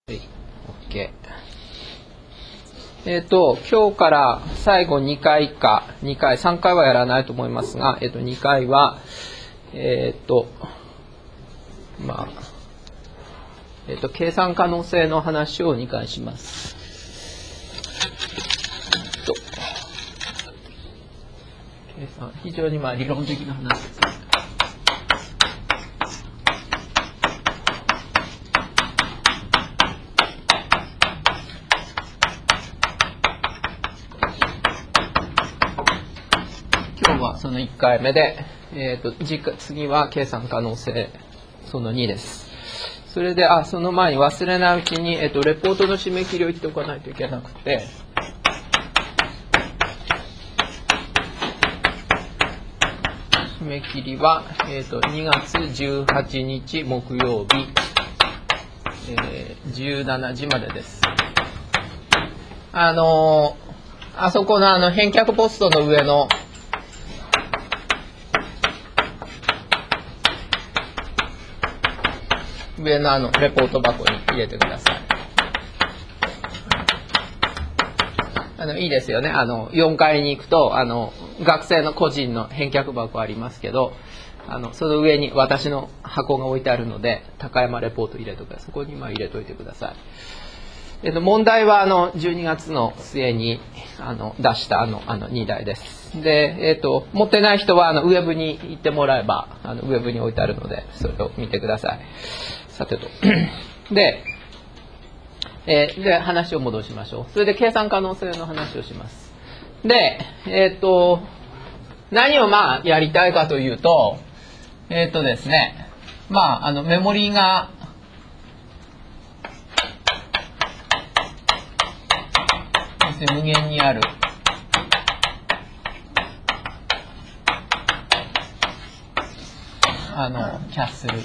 はい、OK。今日から最後2回か、3回はやらないと思いますが、2回は、計算可能性の話を2回します。計算、非常に理論的な話ですね。今日はその1回目で、次は計算可能性その2です。それで、その前に忘れないうちに、レポートの締め切りを言っておかないといけなくて、締め切りは、2月18日木曜日、17時までです。あそこの返却ポストの上のレポート箱に入れてください。いいですよね。4階に行くと、学生の個人の返却箱ありますけど、その上に私の箱が置いてあるので、高山レポート入れてください。そこに入れといてください。問題は12月の末に出した2題です。で、持ってない人はウェブに行ってもらえばウェブに置いてあるので、それを見てください。さてと。で、話を戻しましょう。それで計算可能性の話をします。で、何をやりたいかというと、ですね、メモリが無限にあるキャッスル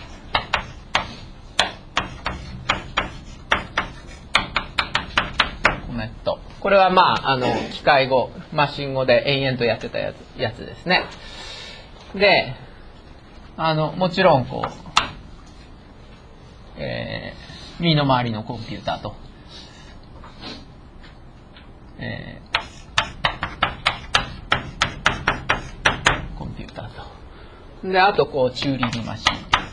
コメント、これは機械語、マシン語で延々とやってたやつですね。で、もちろん身の回りのコンピューターと、コンピューターと、で、あとチューリングマシン、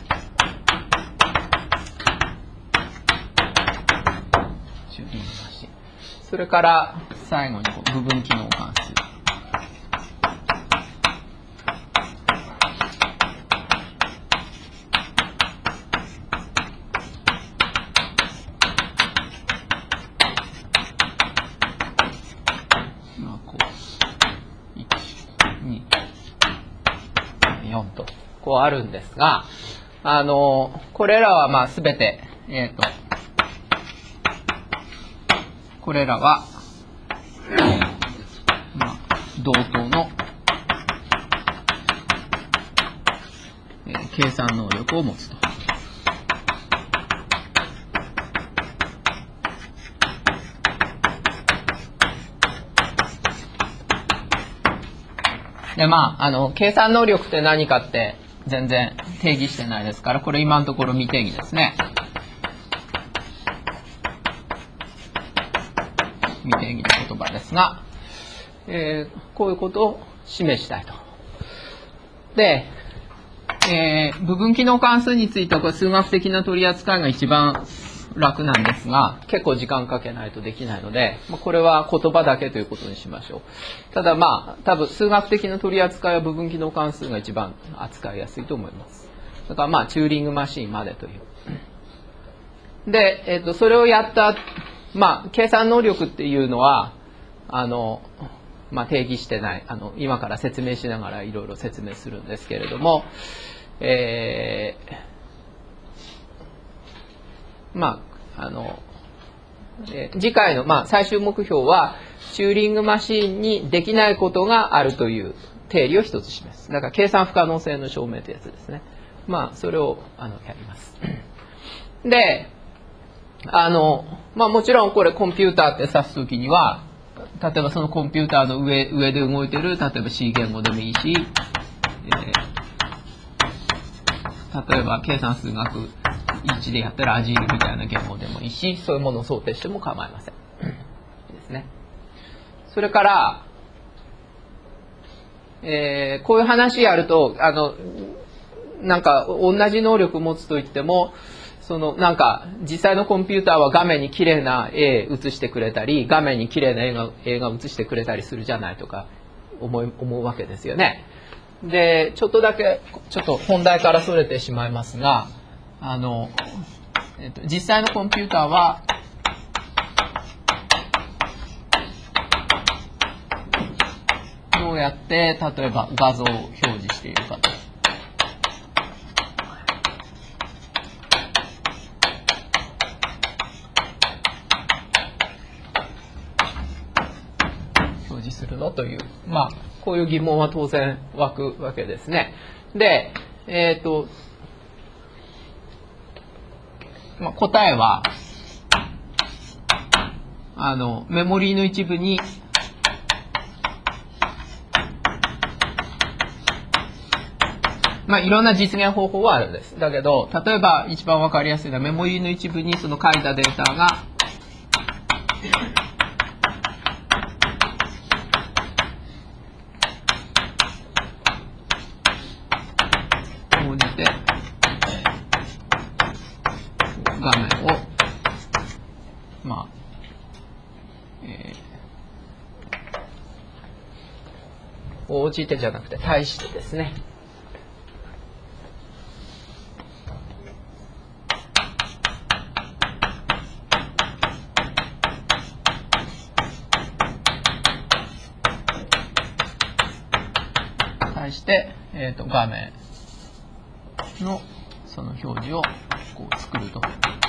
それから最後に部分機能関数、4とあるんですが、これらは全てこれらは同等の計算能力を持つと。で計算能力って何かって全然定義してないですから、これ今のところ未定義ですね。未定義の言葉ですが、こういうことを示したいと。で、部分機能関数についてはこれ数学的な取り扱いが一番楽なんですが、結構時間かけないとできないので、これは言葉だけということにしましょう。ただ多分数学的な取り扱いは部分機能関数が一番扱いやすいと思います。だからチューリングマシンまでという。で、それをやった計算能力っていうのは定義してない、今から説明しながらいろいろ説明するんですけれども、次回の最終目標はチューリングマシンにできないことがあるという定理を一つ示す。だから計算不可能性の証明というやつですね。それをやります。で、もちろんこれコンピューターって指すときには、例えばそのコンピューターの上で動いてる、例えば C 言語でもいいし、例えば計算数学 1でやったらアジールみたいな言語でもいいし、そういうものを想定しても構いません。いいですね。それから、こういう話やると、なんか同じ能力を持つといっても、なんか実際のコンピューターは画面に綺麗な絵映してくれたり、画面に綺麗な映画映してくれたりするじゃないとか思うわけですよね。で、ちょっと本題からそれてしまいますが、実際のコンピューターはどうやって例えば画像を表示しているかと。表示するのという、こういう疑問は当然湧くわけですね。で、答えはメモリーの一部にいろんな実現方法はあるんです。だけど、例えば一番わかりやすいのはメモリーの一部にその書いたデータが応じて画面を応じてじゃなくて対してですね、対して、画面のその表示をこう作るという、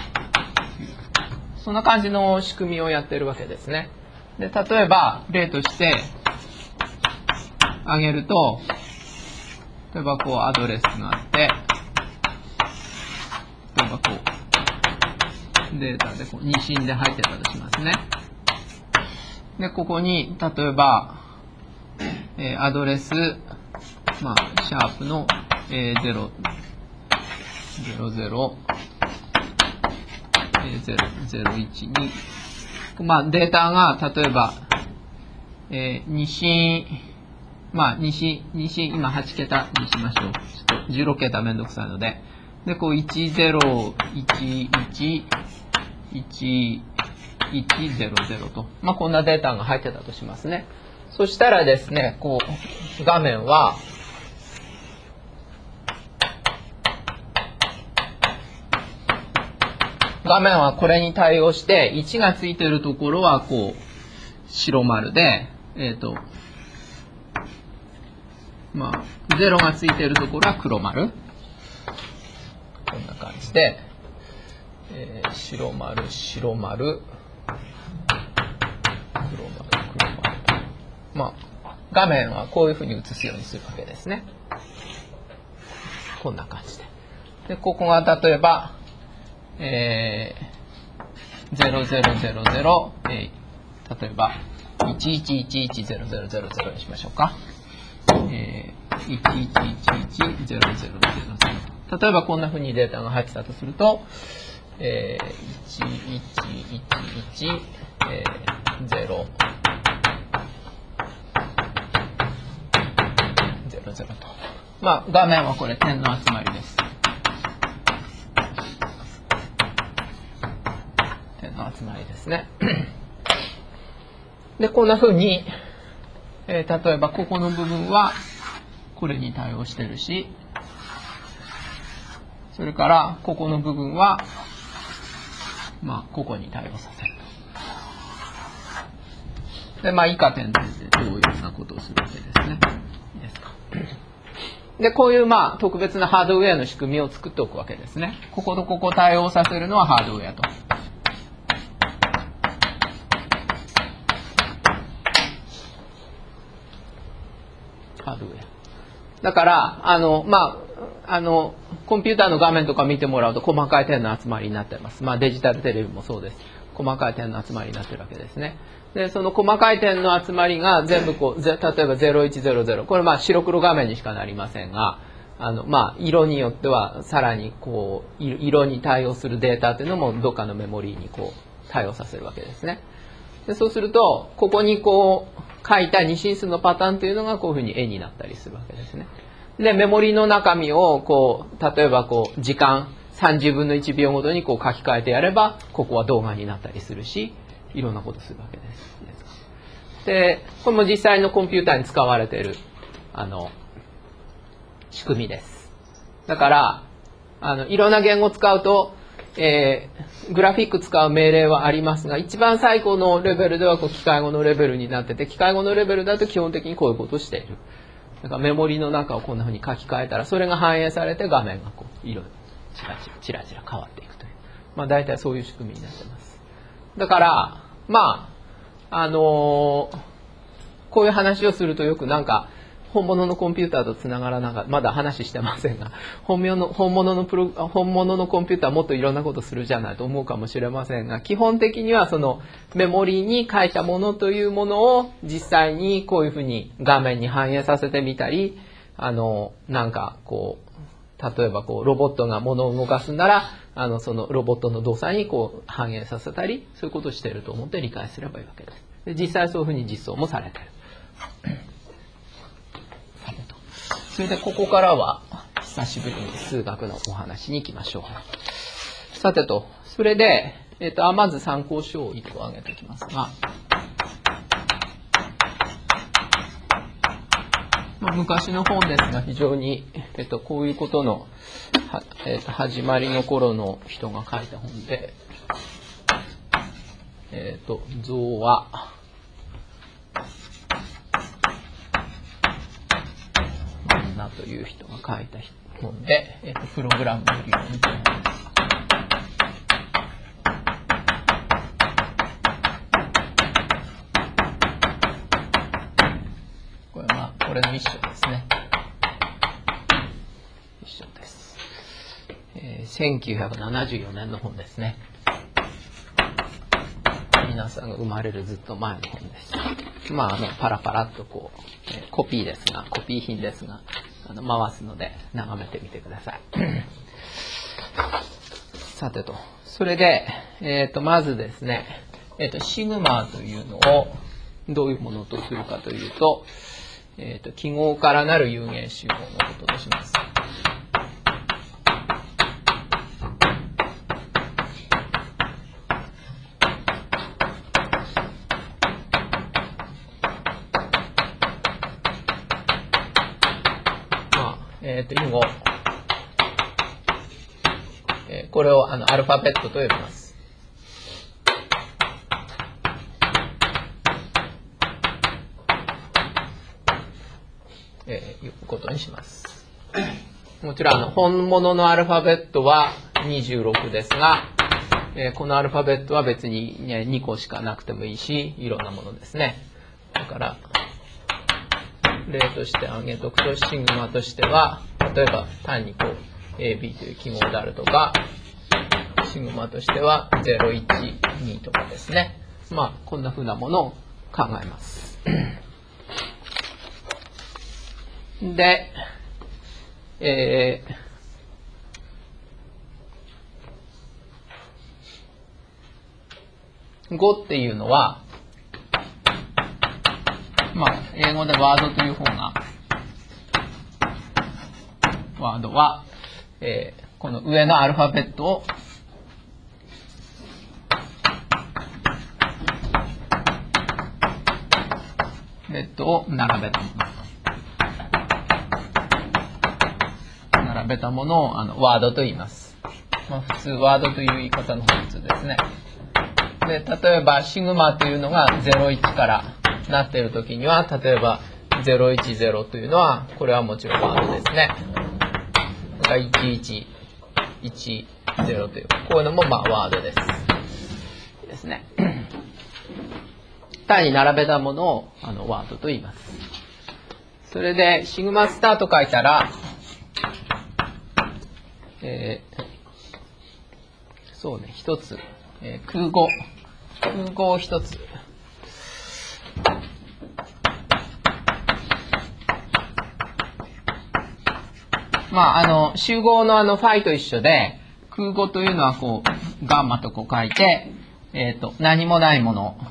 そんな感じの仕組みをやってるわけですね。で、例えば例として挙げると、例えばこうアドレスがあって、例えばこうデータでこう二進で入ってたとしますね。で、ここに例えば、アドレス、シャープの、000、001に、データが例えば、二進、二進、今8桁にしましょう。ちょっと16桁めんどくさいので。で、こう、10111100と。こんなデータが入ってたとしますね。そしたらですね、こう、画面は、これに対応して、1がついているところは、こう、白丸で、0がついているところは黒丸。こんな感じで、白丸、白丸、黒丸、黒丸。画面はこういうふうに映すようにするわけですね。こんな感じで。で、ここが例えば、0000、例えば、1111000にしましょうか。1111000。例えばこんなふうにデータが入ってたとすると、11110、00と。画面はこれ点の集まりです。点の集まりですね。で、こんなふうに、例えばここの部分はこれに対応してるし、それからここの部分はここに対応させると。で、以下点で同様なことをするわけですね。いいですか。で、こういう特別なハードウェアの仕組みを作っておくわけですね。こことここを対応させるのはハードウェアと。ハードウェア。だから、コンピューターの画面とか見てもらうと細かい点の集まりになっています。デジタルテレビもそうです。細かい点の集まりになっているわけですね。で、その細かい点の集まりが全部こう、例えば0100。これ白黒画面にしかなりませんが、 色によってはさらにこう色に対応するデータっていうのもどっかのメモリーにこう対応させるわけですね。でそうするとここにこう書いた2進数のパターンというのがこういうふうに絵になったりするわけですね。でメモリーの中身をこう例えばこう時間30分の1秒ごとにこう書き換えてやればここは動画になったりするしいろんなことするわけです。でこれも実際のコンピューターに使われている仕組みです。だからいろんな言語を使うと、グラフィック使う命令はありますが一番最高のレベルではこう機械語のレベルになってて機械語のレベルだと基本的にこういうことをしている。だからメモリの中をこんなふうに書き換えたらそれが反映されて画面がこう色チラチラ変わっていくという、大体そういう仕組みになってます。だからこういう話をするとよくなんか本物のコンピューターとつながらなかったまだ話してませんが本物のコンピューターはもっといろんなことするじゃないと思うかもしれませんが基本的にはそのメモリに書いたものというものを実際にこういうふうに画面に反映させてみたりなんかこう例えばこうロボットが物を動かすならそのロボットの動作にこう反映させたりそういうことをしていると思って理解すればいいわけです。で実際そういうふうに実装もされている。それでここからは久しぶりに数学のお話に行きましょう。さてとそれで、まず参考書を1個挙げておきますが、昔の本ですが非常に、こういうことの始まりの頃の人が書いた本で、造和という人が書いた本で、プログラムの理論という本です。これこれの一章ですね。一章です。1974年の本ですね。皆さんが生まれるずっと前の本です。パラパラっとこう、コピー品ですが回すので眺めてみてください。さてとそれで、まずですね、シグマというのをどういうものとするかというと、記号からなる有限集合のこととします。以後、これをアルファベットと呼びます。いうことにします。もちろん本物のアルファベットは26ですが、このアルファベットは別に、2個しかなくてもいいしいろんなものですね。だから例として挙げとくとシグマとしては例えば単にこう AB という記号であるとかシグマとしては012とかですね。こんな風なものを考えます。で、5っていうのは英語でワードという方がワードは、この上のアルファベットを並べたものをワードと言います。普通ワードという言い方の方が普通ですね。で例えばシグマというのが01からなっているときには例えば010というのはこれはもちろんワードですね。1110というこういうのもワードです。ですね。単に並べたものをワードと言います。それでシグマスターと書いたら、そうね一つ、空語を一つ集合のファイと一緒で、空語というのはこう、ガンマとこう書いて、何もないもの、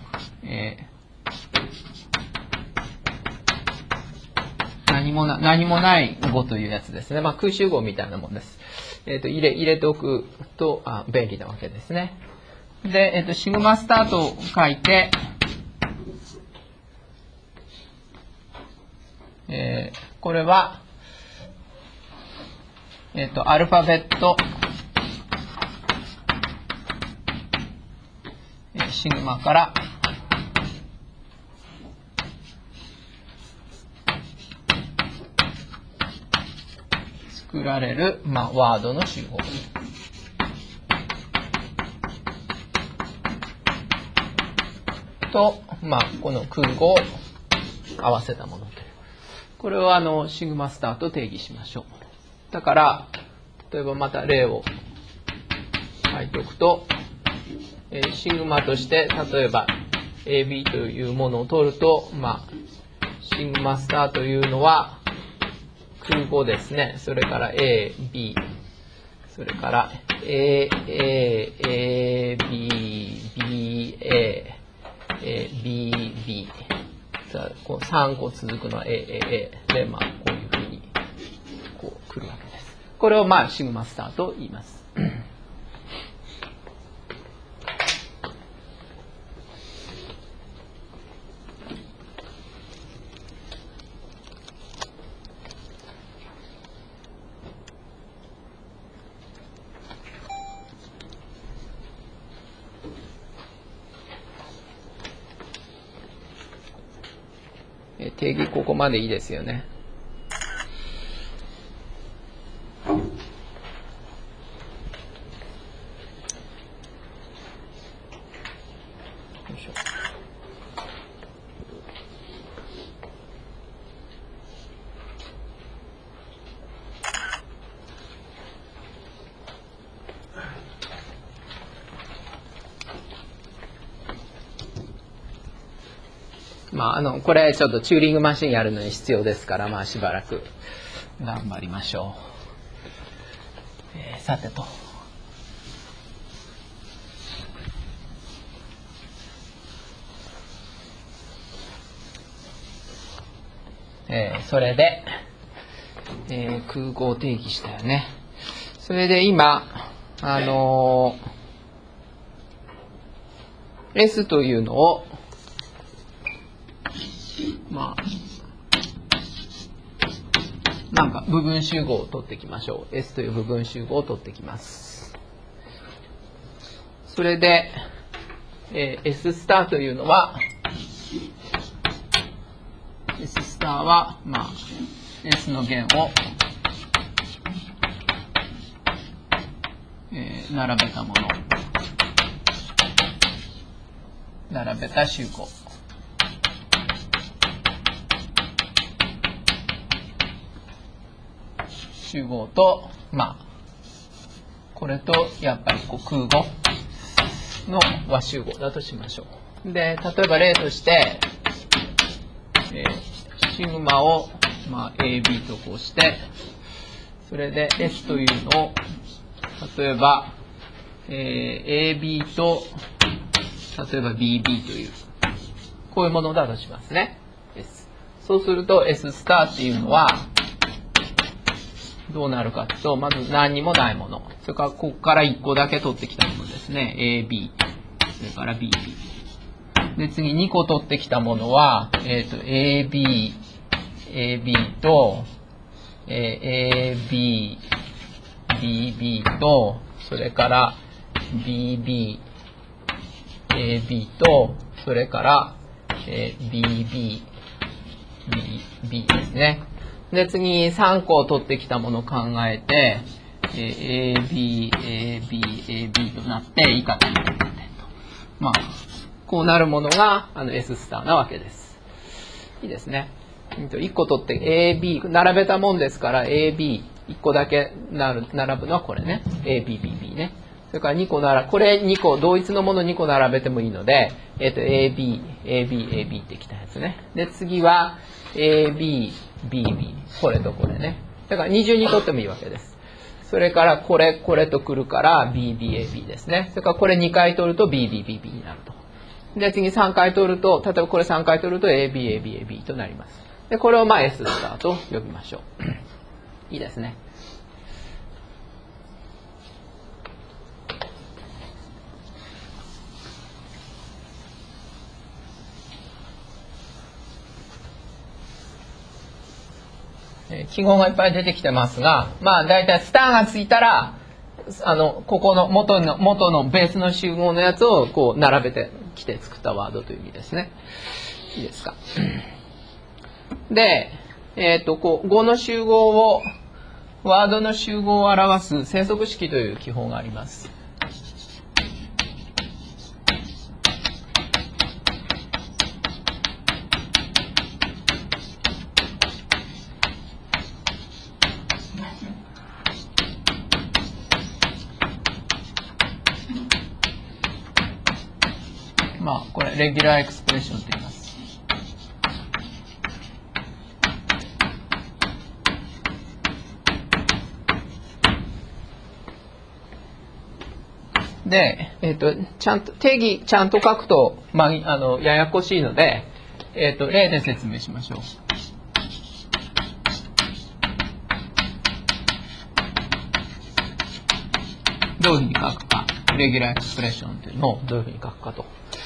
何もない語というやつですね。空集合みたいなもんです。入れておくと便利なわけですね。で、シグマスタートを書いて、これは、アルファベット、シグマから作られる、ワードの集合と、この空語を合わせたものという。これをシグマスターと定義しましょう。だから、例えばまた例を書いておくと、シグマとして、例えば AB というものを取ると、シグマスターというのは、空語ですね。それから A、B、それから A、A、A、B、B、A、A、B、B。こう3個続くのは A、A、A で、こういうふうに、こう来るわけです。これをシグマスターと言います。定義ここまでいいですよね。よいしょ。これちょっとチューリングマシンやるのに必要ですから、しばらく頑張りましょう。さてと。それで、空語を定義したよね。それで今、S というのを、なんか部分集合を取ってきましょう。S という部分集合を取ってきます。それで、S スターというのは、S スターは、S の弦を、並べたもの。並べた集合。集合と、これとやっぱり空語の和集合だとしましょう。で、例えば例として、シグマを、AB とこうして、それで S というのを、例えば、AB と、例えば BB という、こういうものだとしますね。S。そうすると S スターっていうのは、どうなるかというと、まず何にもないもの。それから、ここから1個だけ取ってきたものですね。AB。それから BB。で、次2個取ってきたものは、AB と、AB、BB と、それから BB、AB と、それから、BB、BB ですね。で、次3個取ってきたものを考えて、AB、AB、AB となって以下という点と。こうなるものがS スターなわけです。いいですね。1個取って AB、並べたもんですから AB、1個だけ並ぶのはこれね。AB、BB ね。それから2個これ2個、同一のもの2個並べてもいいので、AB、AB、AB ってきたやつね。で、次は AB、BB、これとこれね。 だから二重に取ってもいいわけです。それからこれと来るから BBAB ですね。それからこれ2回取ると BBBB になると。で次3回取ると、例えばこれ3回取ると ABABAB となります。でこれをまあ S スターと呼びましょう。いいですね。記号がいっぱい出てきてますが、まあ大体スターがついたら、ここの元のベースの集合のやつをこう並べてきて作ったワードという意味ですね。いいですか。で、こう語の集合を、ワードの集合を表す生息式という記法があります。まあこれレギュラーエクスプレッションと言います。で、ちゃんと定義ちゃんと書くと、まあ、ややこしいので、例で説明しましょう。どういうふうに書くか、レギュラーエクスプレッションというのをどういうふうに書くかと。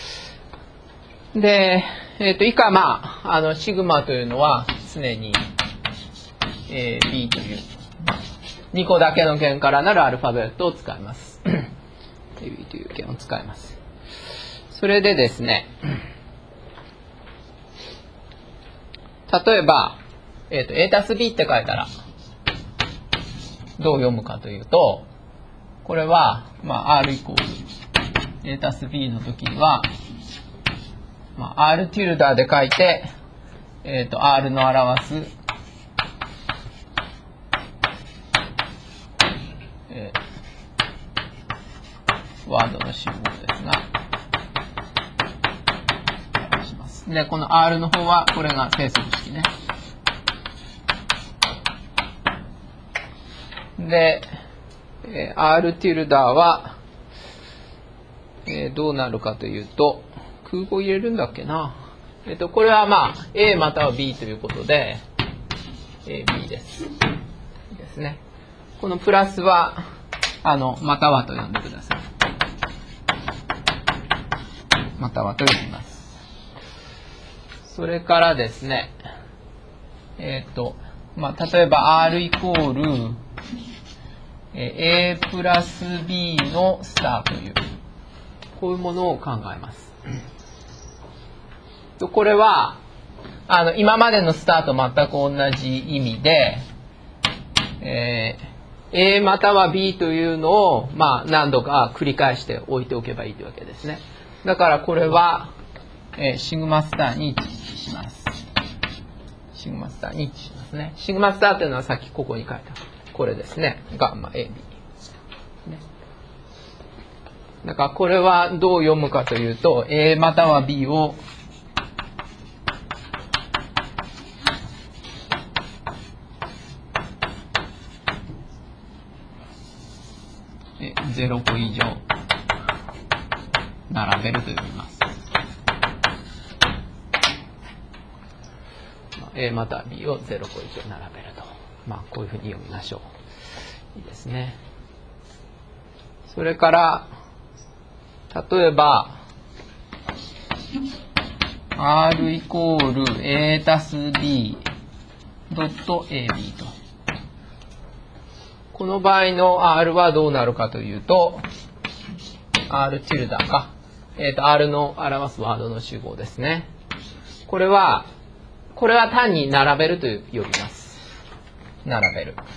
で、以下、まあ、シグマというのは常に、B という、2個だけの弦からなるアルファベットを使います。AB という弦を使います。それでですね、例えば、A たす B って書いたら、どう読むかというと、これは、まあ、R イコール A たす B の時には、まあ、R ティルダーで書いて、R の表す、ワードの集合ですが、表します。で、この R の方は、これが生息式ね。で、R ティルダーは、どうなるかというと、空語入れるんだっけな。これはまあ A または B ということで AB です。いいですね。このプラスはまたはと呼んでください。またはと呼びます。それからですね、まあ、例えば R イコールA プラス B のスターというこういうものを考えます。これは今までのスターと全く同じ意味で、A または B というのを、まあ、何度か繰り返して置いておけばいいというわけですね。だからこれは、シグマスターに一致します。シグマスターに一致しますね。シグマスターというのはさっきここに書いたこれですね。ガンマ AB。だからこれはどう読むかというと A または B を0個以上並べると読みます。A または B を0個以上並べると。まあこういうふうに読みましょう。いいですね。それから例えば R イコール A たす B ドット AB と。この場合の R はどうなるかというと R ティルダか、R の表すワードの集合ですね。これは単に並べると呼びます。並べる。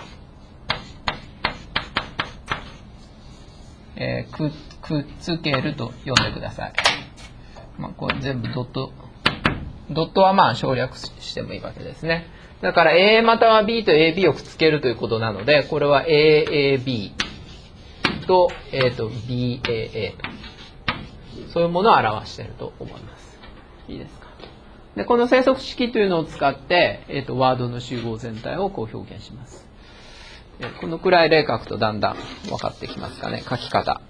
くっつけると呼んでください。まあ、これ全部ドットはまあ省略してもいいわけですね。だから A または B と AB をくっつけるということなので、これは AAB と、BAA とそういうものを表していると思います。いいですか。 で、この生息式というのを使って、ワードの集合全体をこう表現します。このくらい例書くとだんだん分かってきますかね、書き方。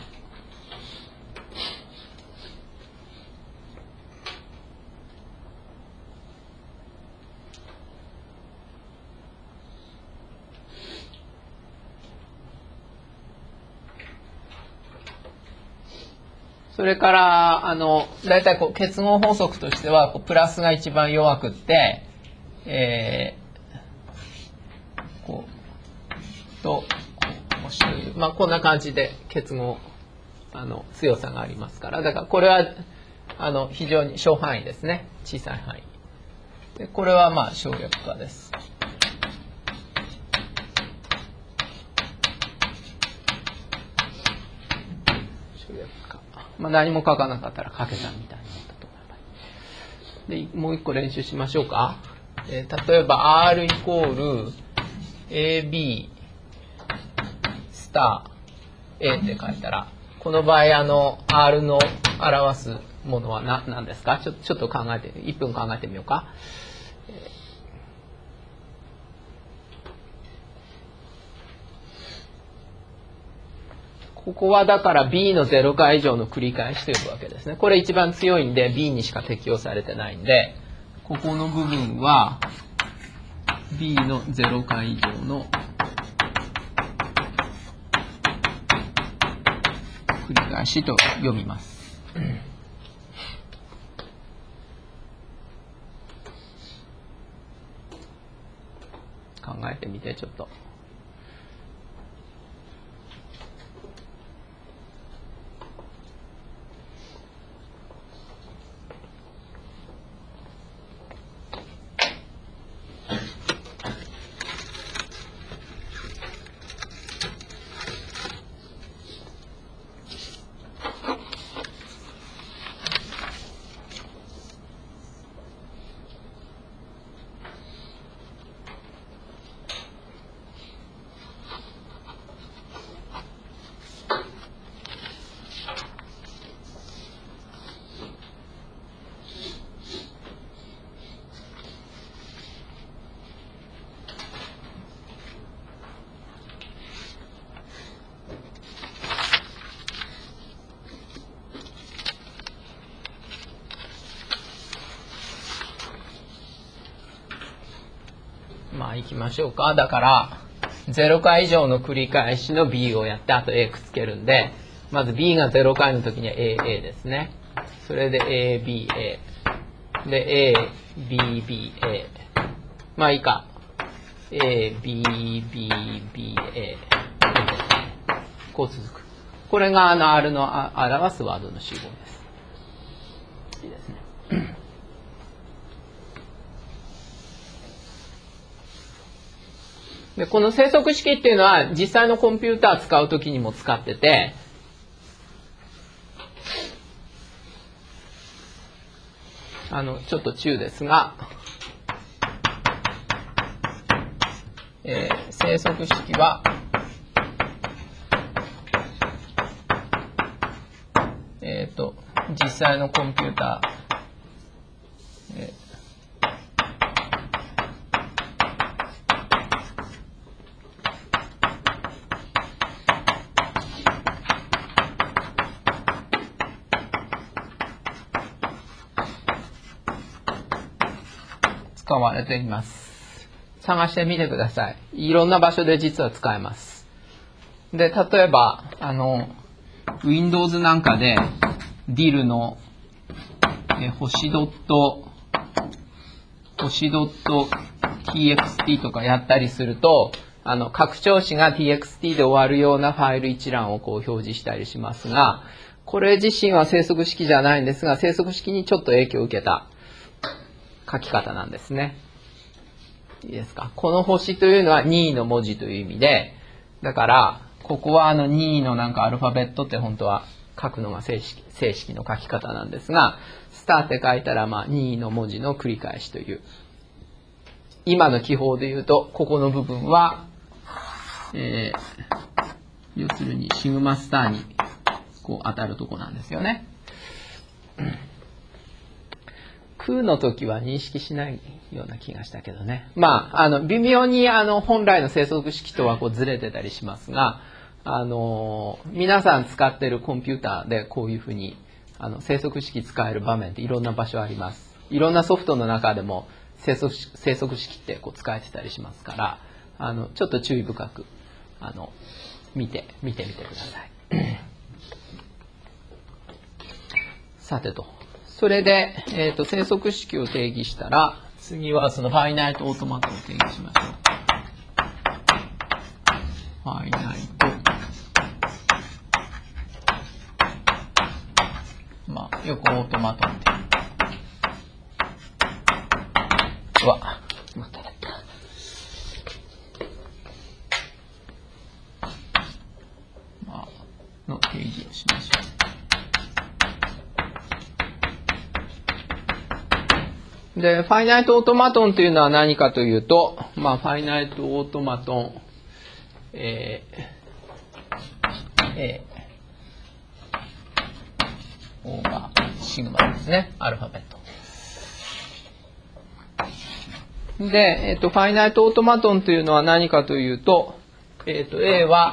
それから、だいたいこう結合法則としては、プラスが一番弱くって、こう、と、星という、まあ、こんな感じで結合、強さがありますから、だからこれは、非常に小範囲ですね。小さい範囲。で、これはまあ、省略化です。まあ、何も書かなかったら書けたみたいなもんだと思います。で、もう一個練習しましょうか。例えば R イコール AB スター A って書いたら、この場合R の表すものは何ですか？ちょっと考えて、1分考えてみようか。ここはだから B の0回以上の繰り返しというわけですね。これ一番強いんで B にしか適用されてないんで、ここの部分は B の0回以上の繰り返しと読みます。考えてみてちょっと。まあ行きましょうか。だから0回以上の繰り返しの B をやってあと A くっつけるんで、まず B が0回の時には AA ですね。それで ABA で ABBA、 まあいいか ABBBA こう続く。これがR の表すワードの集合です。いいですね。で、この生息式っていうのは実際のコンピューター使うときにも使ってて、ちょっと中ですが、生息式は、実際のコンピューター、使われています。探してみてください。いろんな場所で実は使えます。で、例えば、Windows なんかで DIL の星ドット txt とかやったりすると、拡張子が txt で終わるようなファイル一覧をこう表示したりしますが、これ自身は生息式じゃないんですが、生息式にちょっと影響を受けた書き方なんですね。いいですか。この星というのは任意の文字という意味で、だからここは任意のなんかアルファベットって本当は書くのが正式の書き方なんですが、スターって書いたらまあ任意の文字の繰り返しという。今の記法で言うとここの部分は、要するにシグマスターにこう当たるとこなんですよね。 空の時は認識しないような気がしたけどね。微妙に本来の生息式とはこうずれてたりしますが、皆さん使ってるコンピューターでこういうふうに生息式使える場面っていろんな場所あります。いろんなソフトの中でも生息式ってこう使えてたりしますから、ちょっと注意深く見てみてください。さてと。それで、生息式を定義したら、次はそのファイナイトオートマトを定義しましょう。ファイナイト。よくオートマトって。待って。の定義をしましょう。で、ファイナイトオートマトンというのは何かというと、ファイナイトオートマトン、オーバーシグマですね、アルファベット。で、ファイナイトオートマトンというのは何かというと、A は、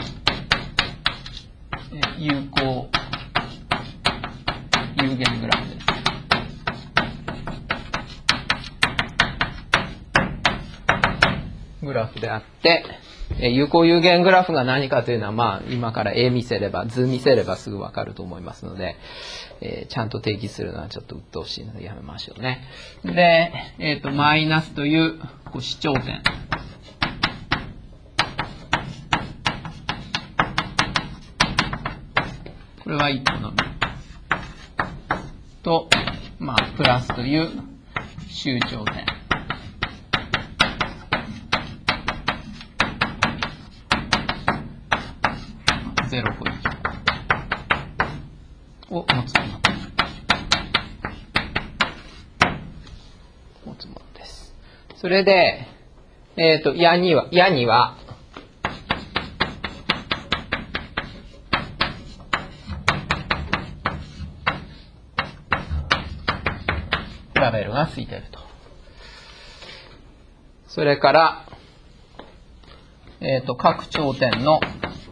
有効有限グラフです。グラフであって、有効有限グラフが何かというのは、今から図見せればすぐ分かると思いますので、ちゃんと定義するのはちょっと鬱陶しいのでやめましょうね。で、マイナスという視頂点。これは1個のみ。と、プラスという終頂点。0個以上を持つものです。それで、矢にはラベルがついていると。それから、各頂点の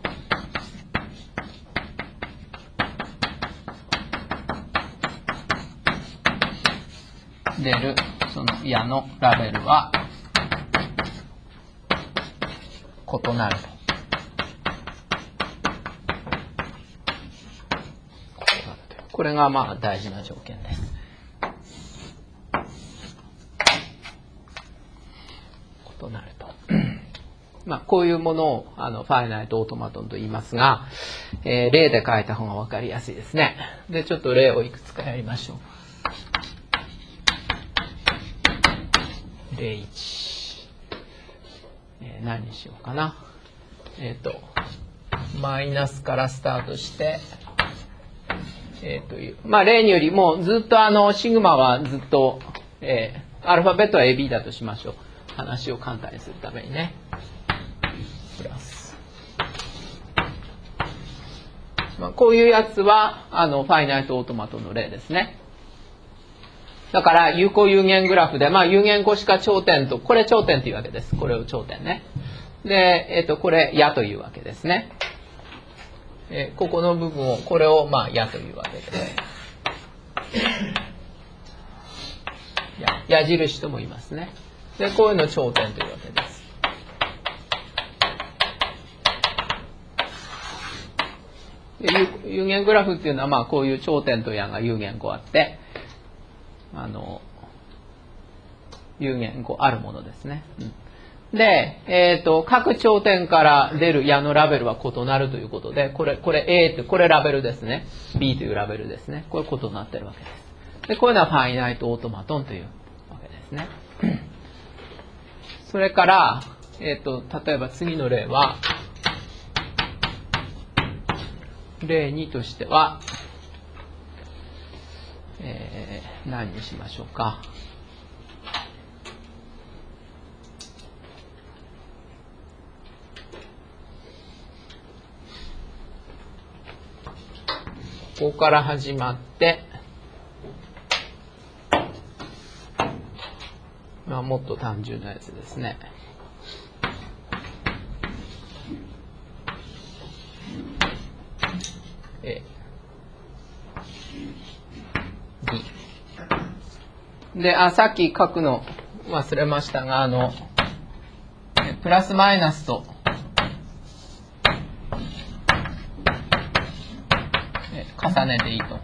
出るその矢のラベルは異なると。これが大事な条件です。異なると。こういうものをファイナイトオートマトンと言いますが、例で書いた方が分かりやすいですね。で、ちょっと例をいくつかやりましょう。例1、何にしようかな。マイナスからスタートして、例によりもずっとシグマはずっと、アルファベットは AB だとしましょう。話を簡単にするためにね。プラス。こういうやつはファイナイトオートマトの例ですね。だから有効有限グラフで、有限個しか頂点と、これ頂点というわけです。これを頂点ね。で、これ矢というわけですね。ここの部分を、これを矢というわけです。矢印とも言いますね。で、こういうのを頂点というわけです。で、有限グラフっていうのはこういう頂点と矢が有限個あって、有限個あるものですね。で、各頂点から出る矢のラベルは異なるということで、これ A ってこれラベルですね。B というラベルですね。これ異なってるわけです。で、こういうのはファイナイトオートマトンというわけですね。それから、例えば次の例は、例2としては、何にしましょうか。ここから始まって、 まあ、もっと単純なやつですね。A、B。で、さっき書くの忘れましたが、プラスマイナスと、重ねていいと。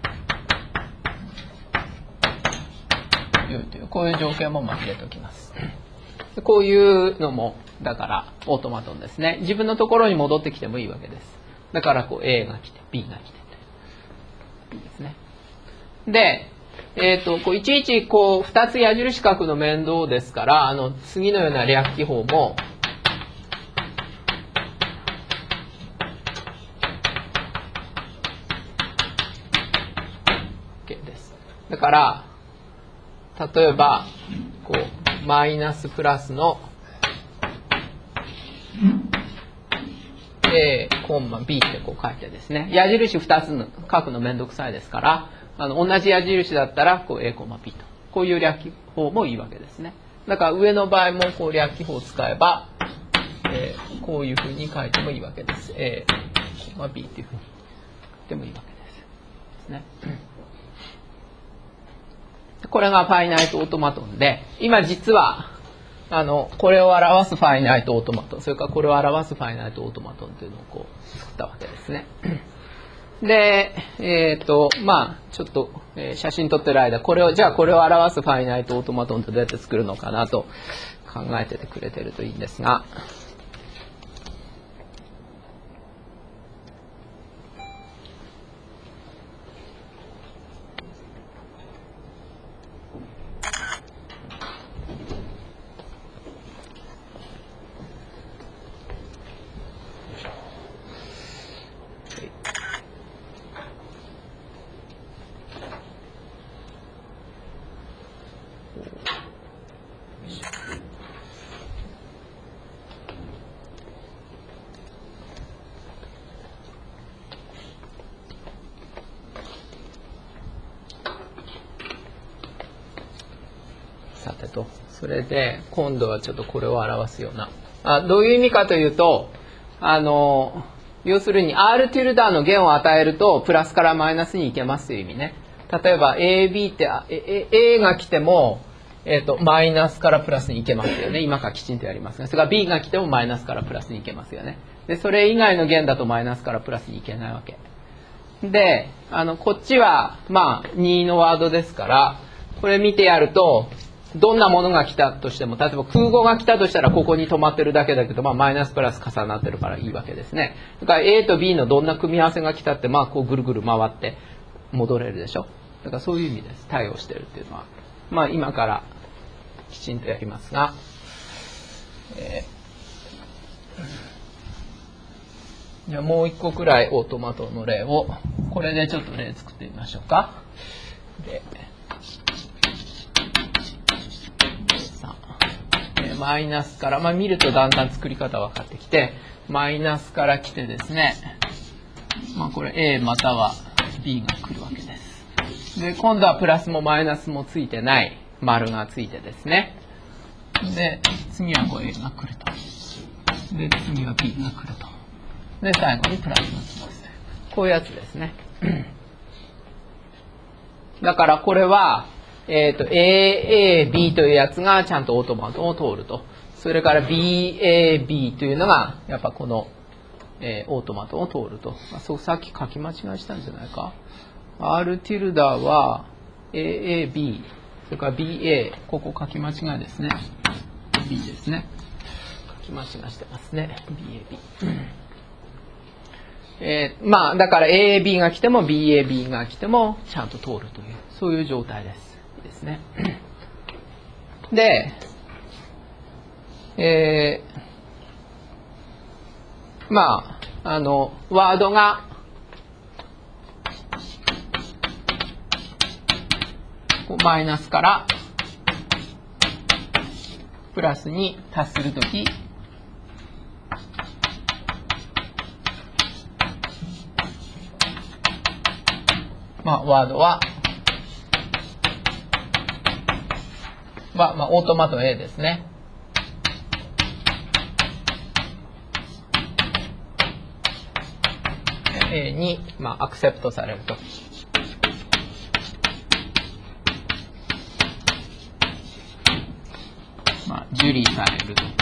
こういう条件も入れておきます。こういうのも、だから、オートマトンですね。自分のところに戻ってきてもいいわけです。だから、A が来て、B が来て。いいですね。で、いちいち2つ矢印書くの面倒ですから、次のような略記法も、OK です。だから、例えば、マイナスプラスの A、B って書いてですね、矢印2つ書くのめんどくさいですから、同じ矢印だったら、A、B と。こういう略記法もいいわけですね。だから上の場合も略記法を使えば、こういうふうに書いてもいいわけです。A、B っていうふうに書いてもいいわけですね。これがファイナイトオートマトンで、今実は、これを表すファイナイトオートマトン、それからこれを表すファイナイトオートマトンというのを作ったわけですね。で、まあ、ちょっと、写真撮ってる間、じゃあこれを表すファイナイトオートマトンってどうやって作るのかなと考えててくれてるといいんですが、それで今度はちょっとこれを表すようなどういう意味かというと要するに R ティルダーの弦を与えるとプラスからマイナスに行けますという意味ね。例えば AB って A が来ても、マイナスからプラスに行けますよね。今からきちんとやりますが、それから B が来てもマイナスからプラスに行けますよね。でそれ以外の弦だとマイナスからプラスに行けないわけで、こっちはまあ2のワードですから、これ見てやるとどんなものが来たとしても、例えば空語が来たとしたらここに止まってるだけだけど、まあ、マイナスプラス重なってるからいいわけですね。だから A と B のどんな組み合わせが来たって、まあこうぐるぐる回って戻れるでしょ。だからそういう意味です。対応してるっていうのは。まあ今からきちんとやりますが、じゃあもう一個くらいオートマトの例を、これでちょっと例作ってみましょうか。でマイナスから、まあ、見るとだんだん作り方分かってきて、マイナスから来てですね、まあ、これ A または B が来るわけです。で、今度はプラスもマイナスもついてない丸がついてですね。で、次はこう A が来ると。で、次は B が来ると。で、最後にプラスが来ます。こういうやつですね。だからこれは、AAB というやつがちゃんとオートマトンを通ると。それから BAB というのがやっぱこの、オートマトンを通ると。そうさっき書き間違いしたんじゃないか。R ティルダーは AAB、それから BA、ここ書き間違いですね。B ですね。書き間違いしてますね。BAB。まあだから AAB が来ても BAB が来てもちゃんと通るという、そういう状態です。ですね。で、まあワードがマイナスからプラスに達するとき、まあワードはは、まあ、オートマトン A ですね。A に、まあ、アクセプトされると。まあ、受理されると。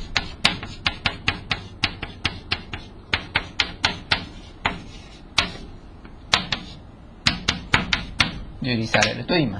受理されると言います。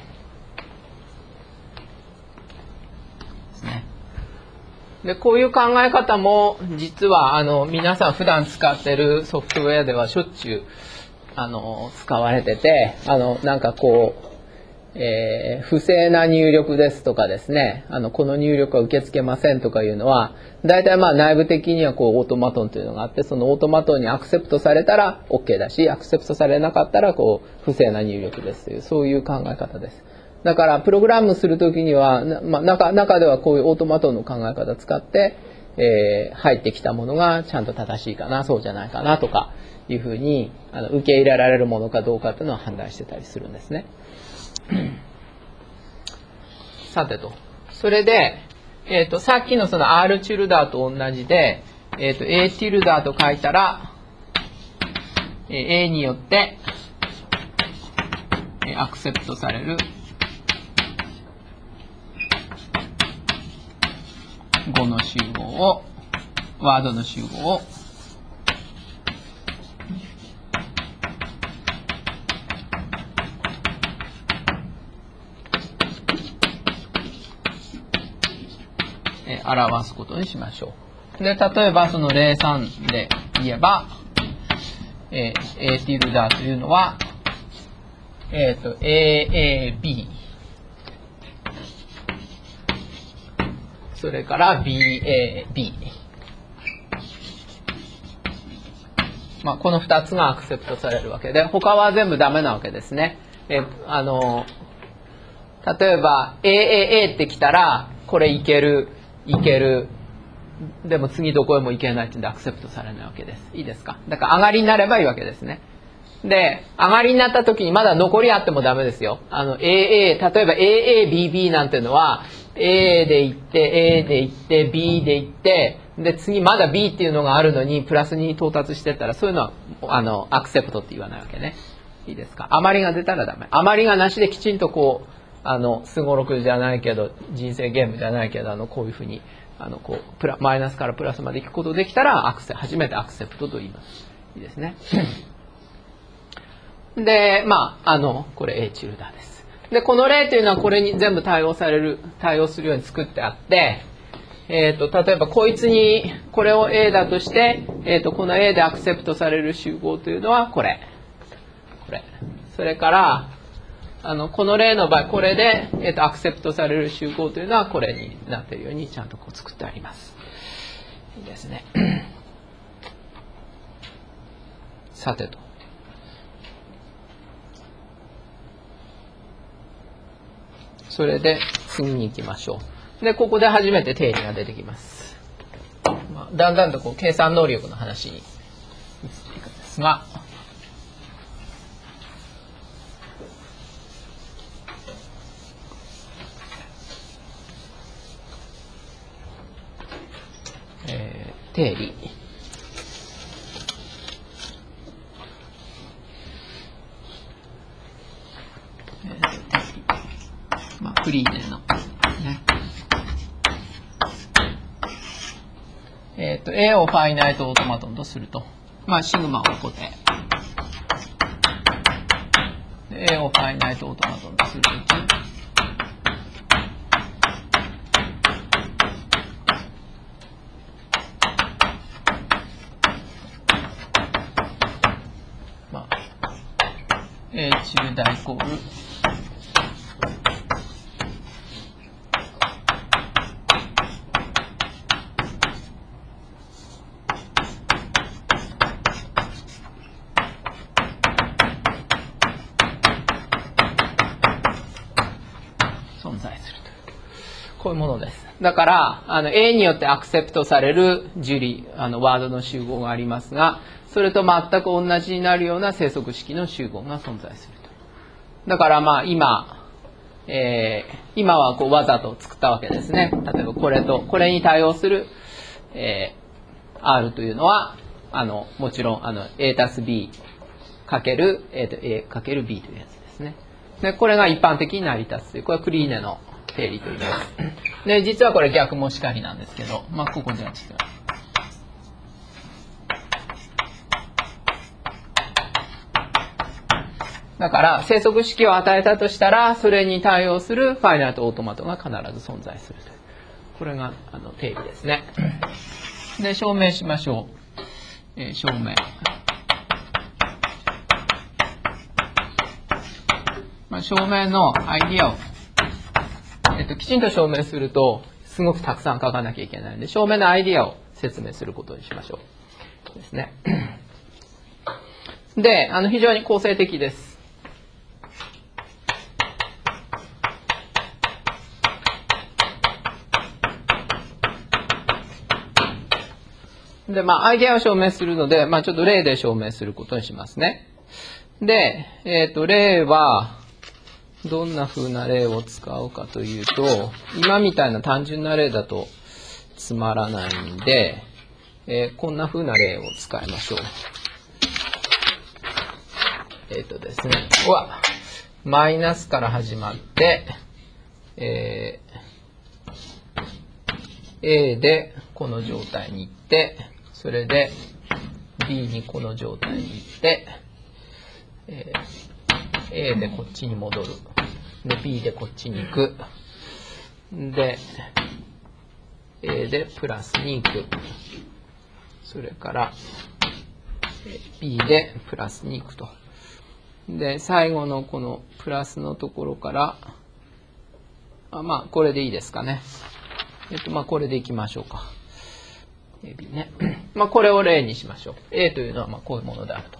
ですね。で、こういう考え方も実は皆さん普段使ってるソフトウェアではしょっちゅう使われてて、なんかこう、不正な入力ですとかですね、この入力は受け付けませんとかいうのは、大体まあ内部的にはこうオートマトンというのがあって、そのオートマトンにアクセプトされたら OK だし、アクセプトされなかったらこう不正な入力ですという、そういう考え方です。だからプログラムするときには、まあ、中ではこういうオートマトンの考え方を使って、入ってきたものがちゃんと正しいかな、そうじゃないかなとかいうふうに受け入れられるものかどうかというのを判断してたりするんですね。さてと、それで、さっきのその R チルダーと同じで、A チルダーと書いたら、A によってアクセプトされる語の集合を、ワードの集合を表すことにしましょう。で、例えばその例3で言えば、A ティルダーというのは、AAB、それから BAB。まあ、この2つがアクセプトされるわけで、他は全部ダメなわけですね。例えば AAA ってきたら、これいける。でも次どこへも行けないってんでアクセプトされないわけです。いいですか？だから上がりになればいいわけですね。で、上がりになった時にまだ残りあってもダメですよ。例えば AABB なんていうのは、A で行って、B で行って、で、次まだ B っていうのがあるのに、プラスに到達してったら、そういうのは、アクセプトって言わないわけね。いいですか？余りが出たらダメ。余りがなしできちんとこう、すごろくじゃないけど、人生ゲームじゃないけど、こういうふうに、こう、マイナスからプラスまで行くことできたら、初めてアクセプトと言います。いいですね。で、まあ、これ A チルダーです。で、この例というのはこれに全部対応するように作ってあって、例えばこいつに、これを A だとして、この A でアクセプトされる集合というのはこれ。それから、この例の場合、これで、アクセプトされる集合というのはこれになっているようにちゃんとこう作ってあります。いいですね。さてと。それで次に行きましょう。で、ここで初めて定理が出てきます。まあ、だんだんとこう計算能力の話に移っていくんですが、定理。まあ、フリーネのね。A をファイナイトオートマトンとすると、まあ、シグマを固定。A をファイナイトオートマトンとするとき、まあ、A チルダイコール存在すると。こういうものです。だから、A によってアクセプトされる受理、ワードの集合がありますが、それと全く同じになるような生息式の集合が存在すると。だからまあ今、 今はこうわざと作ったわけですね。例えばこれとこれに対応する、R というのはもちろんA たす B かける A かける B というやつですね。でこれが一般的に成り立つという、これはクリーネの定理と言います。で実はこれ逆もしかりなんですけど、まあここでは違う。だから生息式を与えたとしたらそれに対応するファイナイトオートマトが必ず存在するという、これが定理ですね。で証明しましょう。証明、証明のアイディアを、きちんと証明するとすごくたくさん書かなきゃいけないので、証明のアイディアを説明することにしましょうですね。で非常に構成的です。でアイデアを証明するので、ちょっと例で証明することにしますね。で、例はどんな風な例を使うかというと、今みたいな単純な例だとつまらないんで、こんな風な例を使いましょう。ですね、マイナスから始まって、A でこの状態に行って、それで B にこの状態に行って、A でこっちに戻る。で B でこっちに行く。で A でプラスに行く。それから B でプラスに行くと。で最後のこのプラスのところからこれでいいですかね。これでいきましょうか。B ね。これを例にしましょう。A というのはこういうものであると。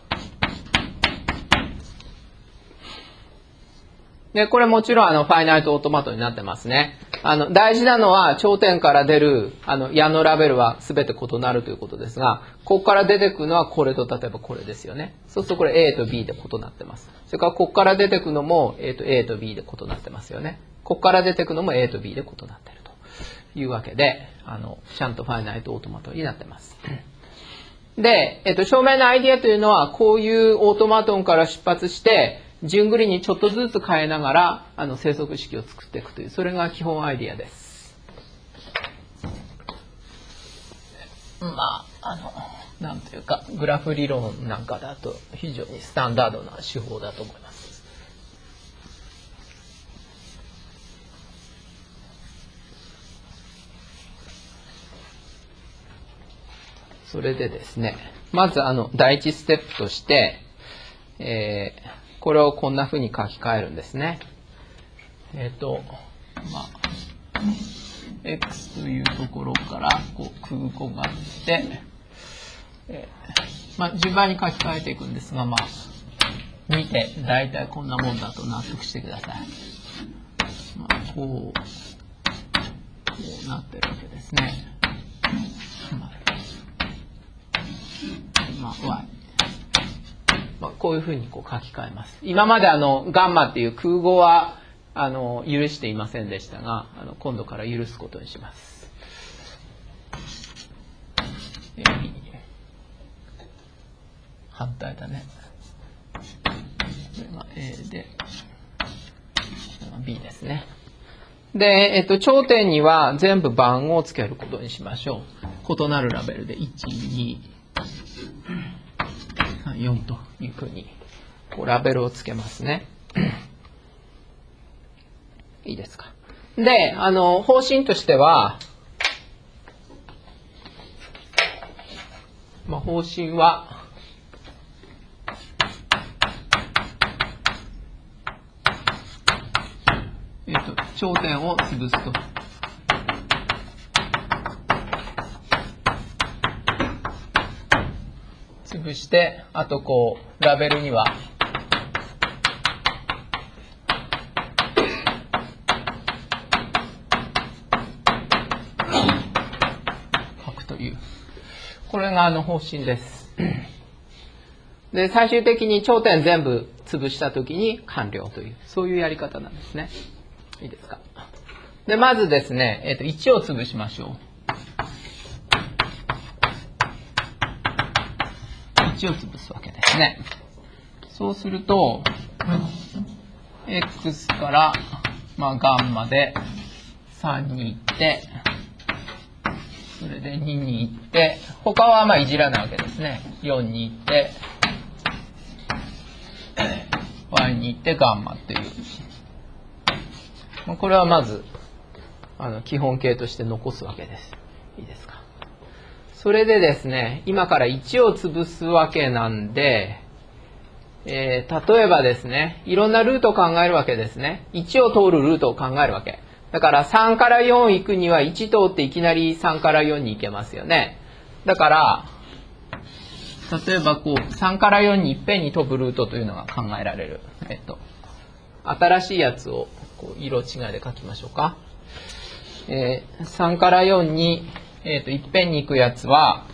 でこれもちろんファイナイトオートマトになってますね。大事なのは頂点から出る矢のラベルは全て異なるということですが、ここから出てくるのはこれと例えばこれですよね。そうするとこれ A と B で異なってます。それからここから出てくるのも A と B で異なってますよね。ここから出てくるのも A と B で異なっているというわけで、ちゃんとファイナイトオートマトになってます。で、証明のアイディアというのはこういうオートマトンから出発して順繰りにちょっとずつ変えながら生息式を作っていくという、それが基本アイディアです。なんというかグラフ理論なんかだと非常にスタンダードな手法だと思います。それでですね、まず第一ステップとして、これをこんな風に書き換えるんですね。x というところから空語があって、順番に書き換えていくんですが、見て大体こんなもんだと納得してください。こうなってるわけですね。こういうふうに書き換えます。今までガンマっていう空語は許していませんでしたが、今度から許すことにします。反対だね。これが A で B ですね。で、頂点には全部番号をつけることにしましょう。異なるラベルで1、2、3、4というふうにラベルをつけますね。いいですか。で、方針としては、方針は頂点を潰すと。潰して、あとラベルには書くという、これが方針です。で、最終的に頂点全部潰したときに完了という、そういうやり方なんですね。 いいですか。で、まずですね、1を潰しましょう。1を潰すわけですね。そうすると、x から、ガンマで3に行って、それで2に行って、他はいじらないわけですね。4に行って、y に行ってガンマっていう。これはまず、基本形として残すわけです。いいですか。それでですね、今から1を潰すわけなんで、例えばですね、いろんなルートを考えるわけですね。1を通るルートを考えるわけ。だから3から4行くには1通っていきなり3から4に行けますよね。だから、例えばこう3から4にいっぺんに飛ぶルートというのが考えられる。新しいやつをこう色違いで書きましょうか。3から4に、いっぺんに行くやつは、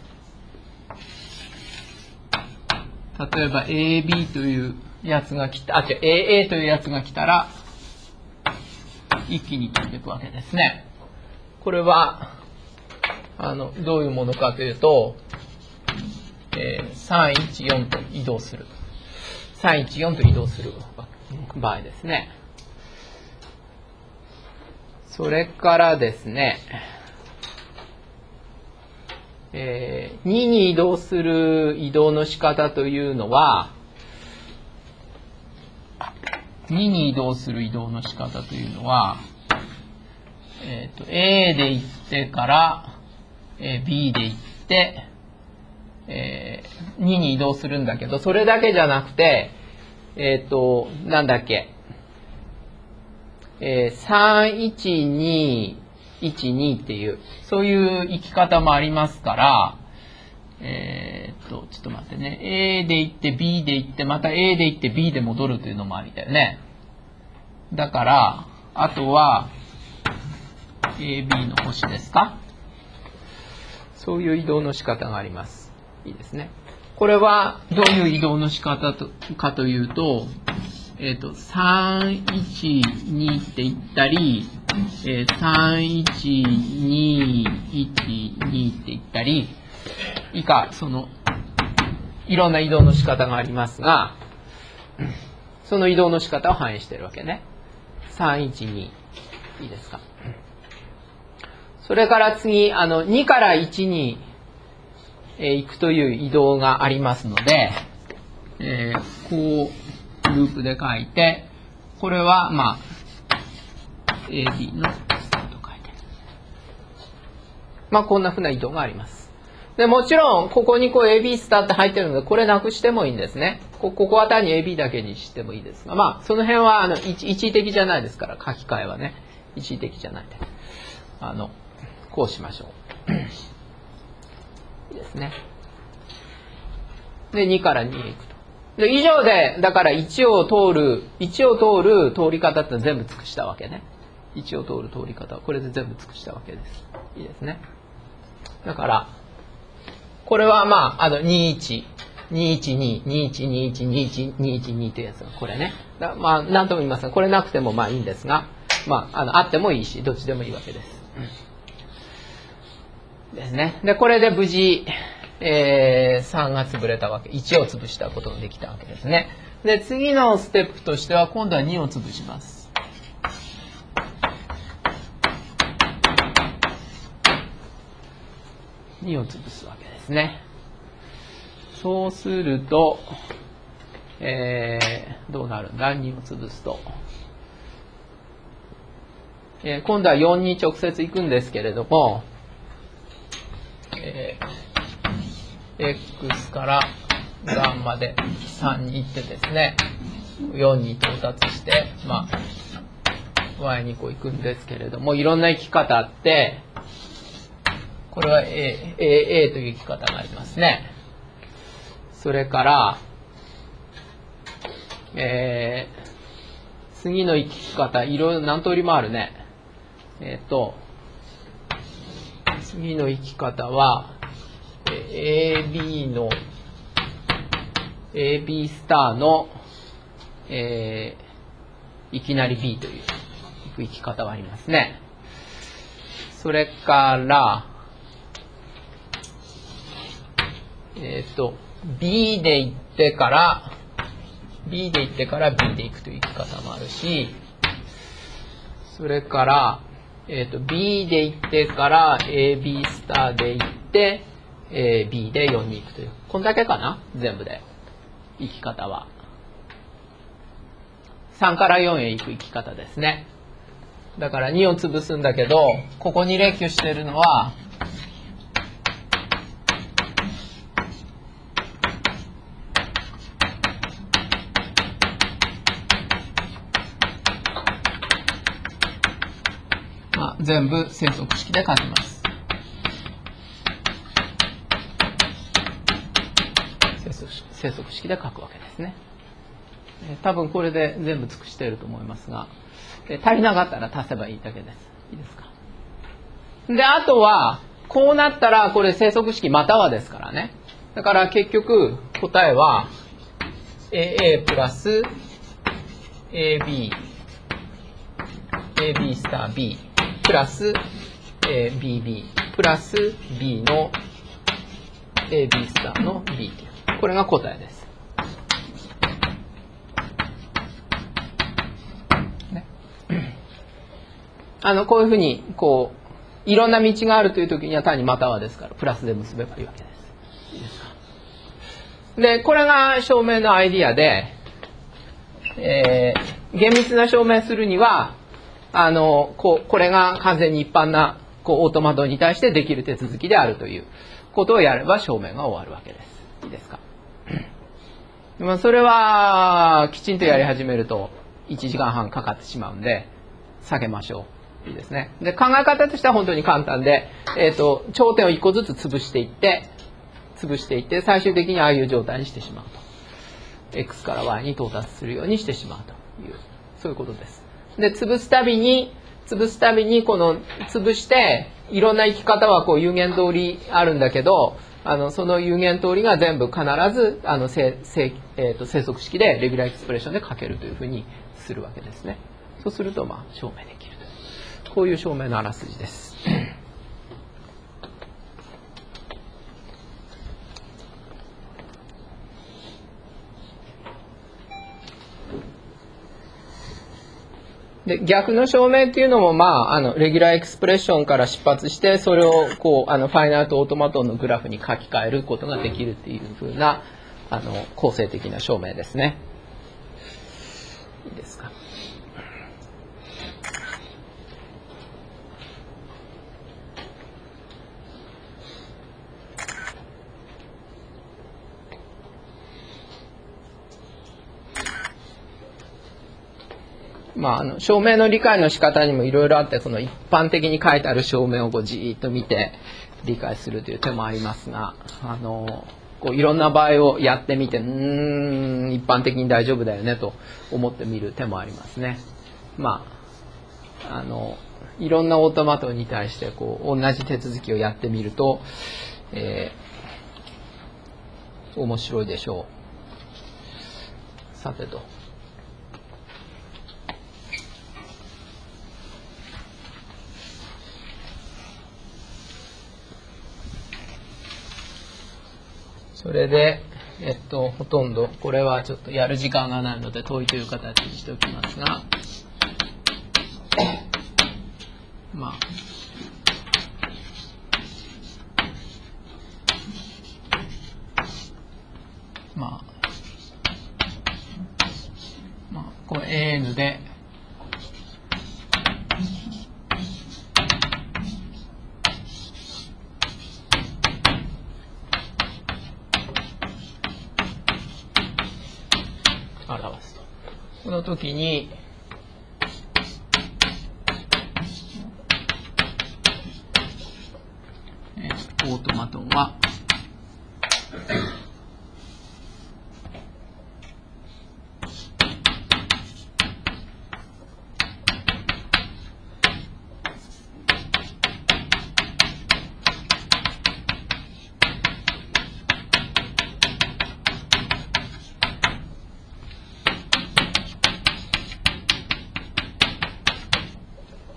例えば AB というやつが来た、AA というやつが来たら、一気に飛んでいくわけですね。これは、どういうものかというと、314と移動する。314と移動する場合ですね。それからですね、2に移動する移動の仕方というのは、2に移動する移動の仕方というのは、A で行ってから、B で行って、2に移動するんだけど、それだけじゃなくて、なんだっけ、31212っていう、そういう生き方もありますから、ちょっと待ってね。A で行って B で行って、また A で行って B で戻るというのもありだよね。だから、あとは、AB の星ですか。そういう移動の仕方があります。いいですね。これは、どういう移動の仕方かというと、312って言ったり、31212って言ったり、以下、いろんな移動の仕方がありますが、その移動の仕方を反映しているわけね。312。いいですか。それから次、2から1に、行くという移動がありますので、こう、ループで書いて、これは、AB のスタート書いて。こんな風な移動があります。で、もちろん、ここにこう AB スタート入ってるので、これなくしてもいいんですね。ここは単に AB だけにしてもいいですが、その辺は、一時的じゃないですから、書き換えはね、一時的じゃないで。こうしましょう。いいですね。で、2から2へ行くと。で、以上で、だから1を通る通り方って全部尽くしたわけね。1を通る通り方はこれで全部尽くしたわけです。いいですね。だから、これは21、212、21、21、21、212というやつがこれね。なんとも言いますが、これなくてもいいんですが、あってもいいし、どっちでもいいわけです。ですね。で、これで無事、3が潰れたわけ。1を潰したことができたわけですね。で、次のステップとしては、今度は2を潰します。2を潰すわけですね。そうすると、どうなるんだ ?2 を潰すと。今度は4に直接行くんですけれども、x からガンマで3に行ってですね、4に到達して、y にこう行くんですけれども、いろんな生き方あって、これは A という生き方がありますね。それから、次の生き方、いろいろ何通りもあるね。次の生き方は、AB スターの、いきなり B といういく生き方はありますね。それから、B で行ってから B で行ってから B で行くという生き方もあるし、それから、B で行ってから AB スターで行って、B で4に行くという、こんだけかな、全部で生き方は。3から4へ行く生き方ですね。だから2を潰すんだけど、ここに列挙しているのは、全部生息式で書きます。生息式で書くわけですね。多分これで全部尽くしていると思いますが、足りなかったら足せばいいだけです。いいですか。で、あとは、こうなったらこれ生息式またはですからね。だから結局答えは AA プラス AB AB スター Bプラス BB プラス B の AB スターの B という、これが答えです。ね、こういうふうにこういろんな道があるという時には単にまたはですからプラスで結べばいいわけです。いいですか。で、これが証明のアイディアで、厳密な証明するにはこれが完全に一般なオートマトに対してできる手続きであるということをやれば証明が終わるわけです。いいですか。それはきちんとやり始めると1時間半かかってしまうんで避けましょう。いいですね。で、考え方としては本当に簡単で、頂点を1個ずつ潰していって最終的にああいう状態にしてしまうと。X から Y に到達するようにしてしまうという、そういうことです。で、潰すたびにこの潰していろんな生き方はこう有限通りあるんだけど、その有限通りが全部必ず生息式でレギュラーエクスプレッションで書けるというふうにするわけですね。そうすると証明できると、こういう証明のあらすじです。で、逆の証明っていうのも、レギュラーエクスプレッションから出発して、それをこうファイナルとオートマトンのグラフに書き換えることができるっていうふうな構成的な証明ですね。いいですか。証明の理解の仕方にもいろいろあって、その一般的に書いてある証明をじーっと見て理解するという手もありますが、いろんな場合をやってみて、一般的に大丈夫だよねと思ってみる手もありますね。いろんなオートマトに対して同じ手続きをやってみると、面白いでしょう。さてと。それで、ほとんど、これはちょっとやる時間がないので問いという形にしておきますが、これ AN で、表すと。この時にオートマトンは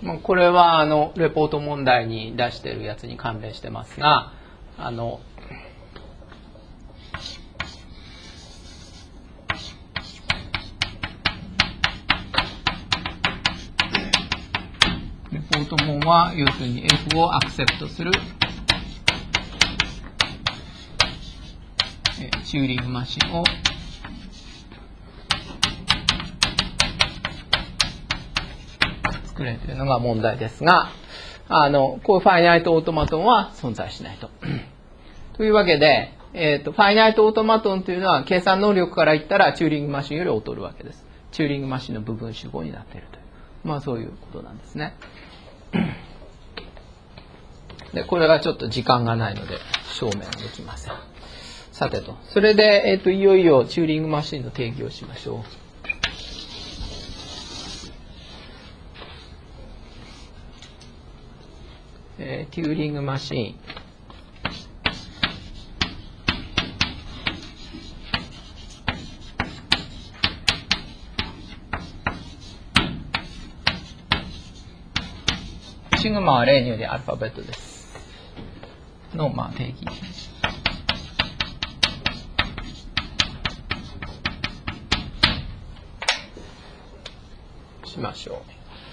これはレポート問題に出しているやつに関連してますが、レポート問は要するに F をアクセプトするチューリングマシンを作れというのが問題ですが、こういうファイナイトオートマトンは存在しないと。というわけで、ファイナイトオートマトンというのは計算能力から言ったらチューリングマシンより劣るわけです。チューリングマシンの部分集合になっているという、そういうことなんですね。で、これがちょっと時間がないので証明できません。さてと、それで、いよいよチューリングマシンの定義をしましょう。テューリングマシン。シグマは例によりアルファベットです。の、定義。しましょう。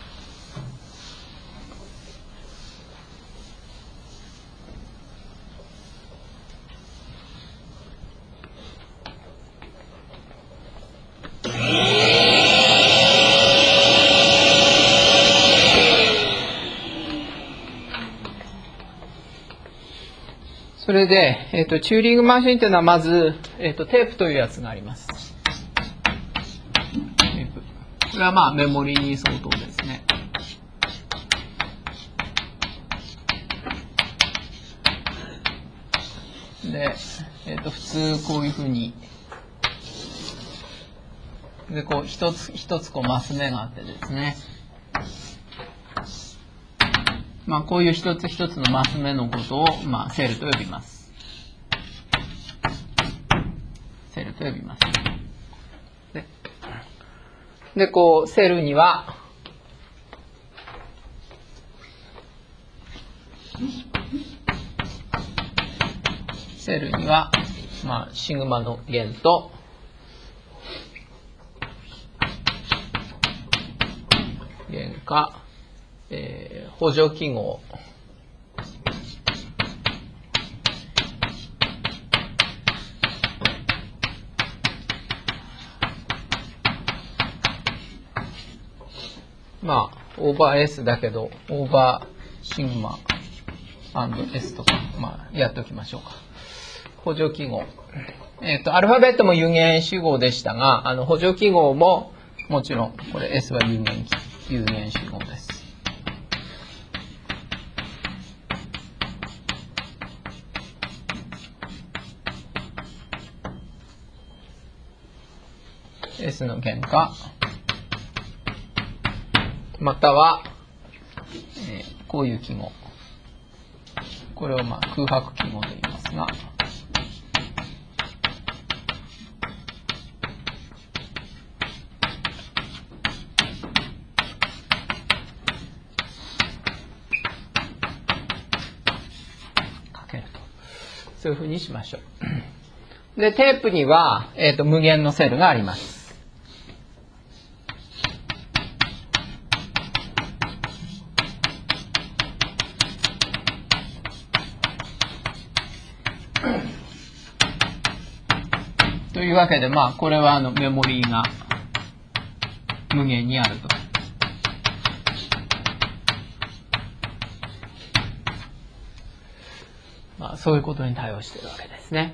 それで、チューリングマシンというのはまず、テープというやつがあります。テープ。これはメモリに相当ですね。で、普通こういうふうに、で、こう一つ一つマス目があってですね。こういう一つ一つのマス目のことを、セルと呼びます。セルと呼びます。で、こう、セルには、シグマの弦と、弦か、補助記号オーバー S だけどオーバーシグマ&S とかやっておきましょうか。補助記号、アルファベットも有限集合でしたが、補助記号ももちろんこれ S は有限集合です。S の弦か、または、こういう記号、これを空白記号と言いますが、かけると、そういうふうにしましょう。で、テープには、無限のセルがあります。というわけで、これはメモリーが無限にあると。そういうことに対応しているわけですね。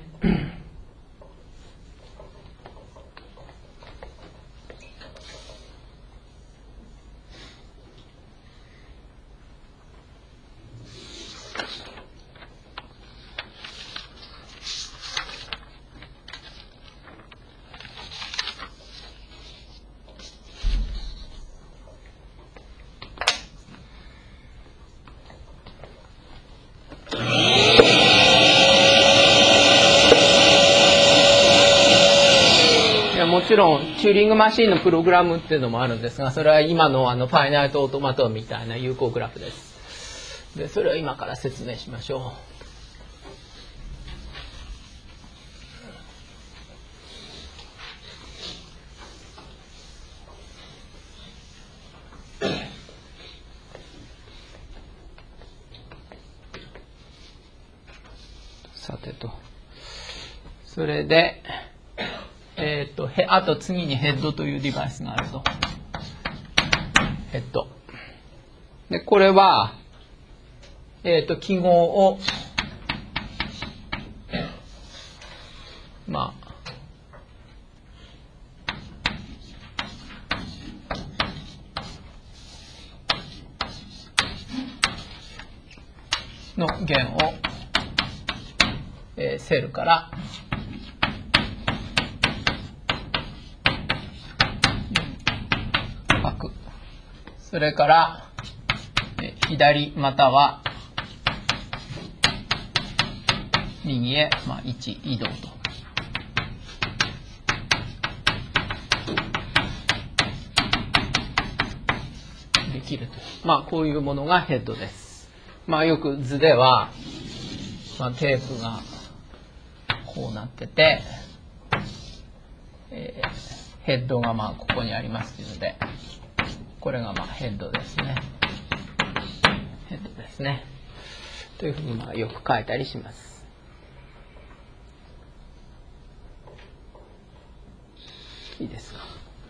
ちろんチューリングマシンのプログラムっていうのもあるんですが、それは今のファイナイトオートマトンみたいな有効グラフです。で、それを今から説明しましょう。さてと。それで、あと次にヘッドというデバイスがあると。ヘッド。で、これは、記号を、まあ、の弦を、セルから書く。それから左または右へ、1移動と。できると。こういうものがヘッドです。よく図では、テープがこうなってて、ヘッドがここにありますので、これがヘッドですね。ヘッドですね。というふうによく書いたりします。いいですか。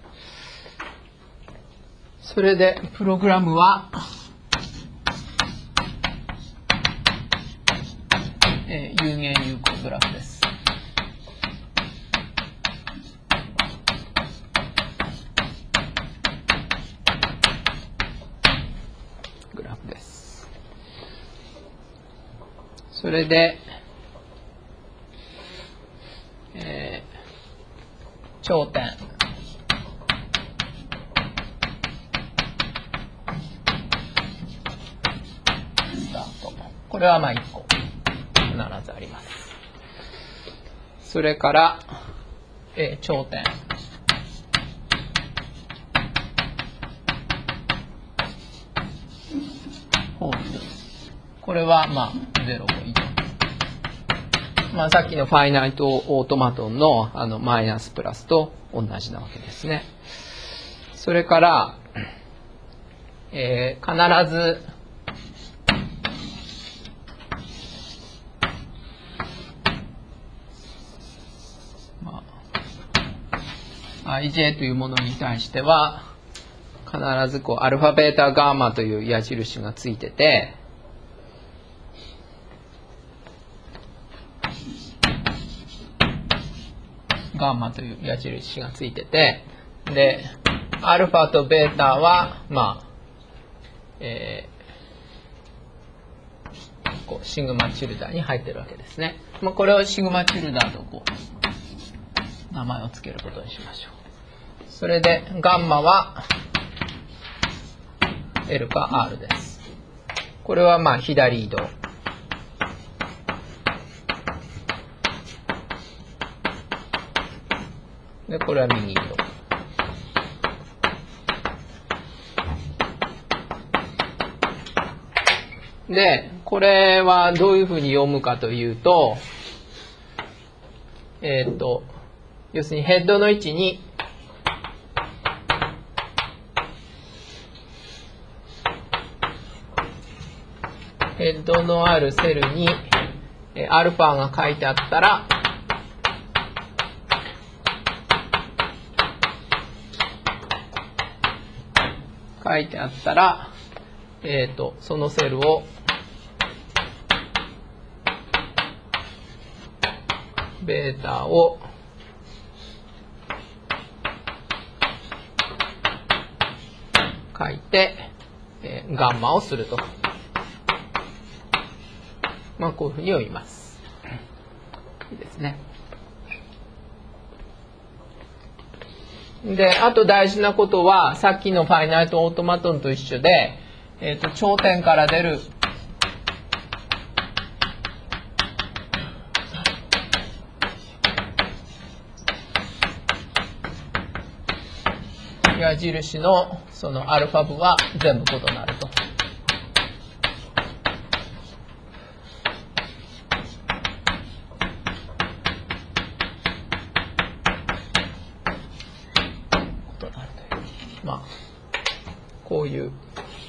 それでプログラムは、有限有効グラフです。グラフです。それで、頂点。スタート。これは1個必ずあります。それから、頂点。ホールド。これは0個以上。さっきのファイナイトオートマトンのマイナスプラスと同じなわけですね。それから、必ずij というものに対しては必ずアルファベータガーマという矢印がついてて、ガンマという矢印がついてて、でアルファとベータはシグマチルダに入ってるわけですね。これをシグマチルダと名前をつけることにしましょう。それでガンマは L か R です。これは左移動。でこれは右移動。でこれはどういうふうに読むかというと、要するにヘッドの位置にヘッドのあるセルにアルファが書いてあったらそのセルをベータを書いて、ガンマをすると。こういうふうに読みます。いいですね。で、あと大事なことは、さっきのファイナイトオートマトンと一緒で、頂点から出る矢印のそのアルファ部は全部異なると。まあこういう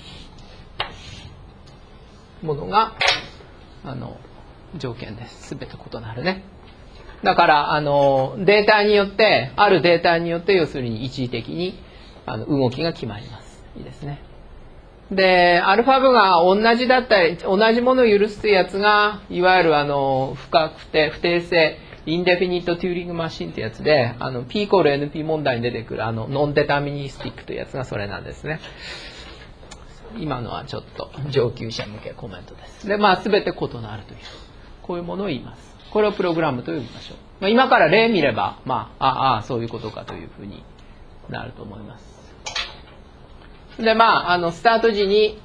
ものが条件です。すべて異なるね。だからデータによってあるデータによって要するに一時的に動きが決まります。いいですね。でアルファ部が同じだったり同じものを許すやつがいわゆる不確定不定性インデフィニット・テューリング・マシンってやつでP イコール NP 問題に出てくるノンデタミニスティックというやつがそれなんですね。今のはちょっと上級者向けコメントです。でまあ全て異なるというこういうものを言います。これをプログラムと呼びましょう。まあ、今から例見ればまあそういうことかというふうになると思います。でまあスタート時に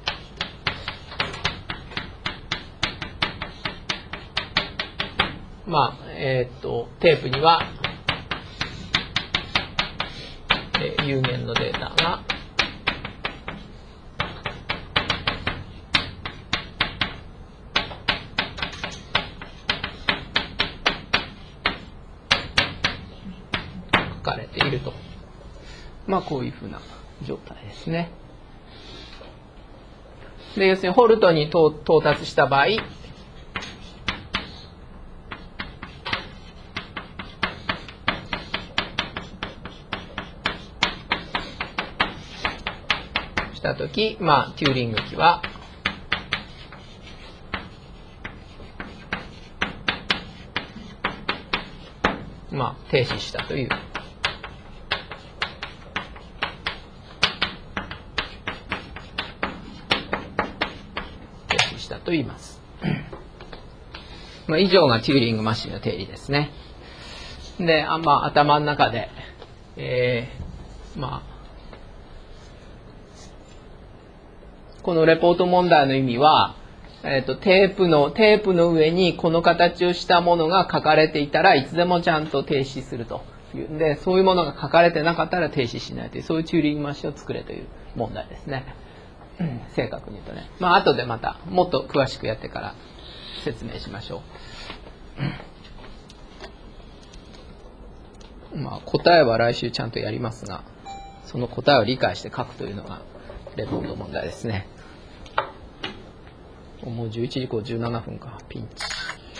まあテープには、有限のデータが書かれていると。まあこういうふうな状態ですね。で要するにホルトに到達した場合したとき、まあテューリング機はまあ停止したというと言います。まあ以上がテューリングマシンの定理ですね。で、まあ頭の中で、まあこのレポート問題の意味は、テープの上にこの形をしたものが書かれていたらいつでもちゃんと停止するという。で、そういうものが書かれてなかったら停止しないというそういうテューリングマシンを作れという問題ですね。正確に言うとね、まあ後でまたもっと詳しくやってから説明しましょう。まあ答えは来週ちゃんとやりますが、その答えを理解して書くというのがレポート問題ですね。もう11時17分か、ピンチ。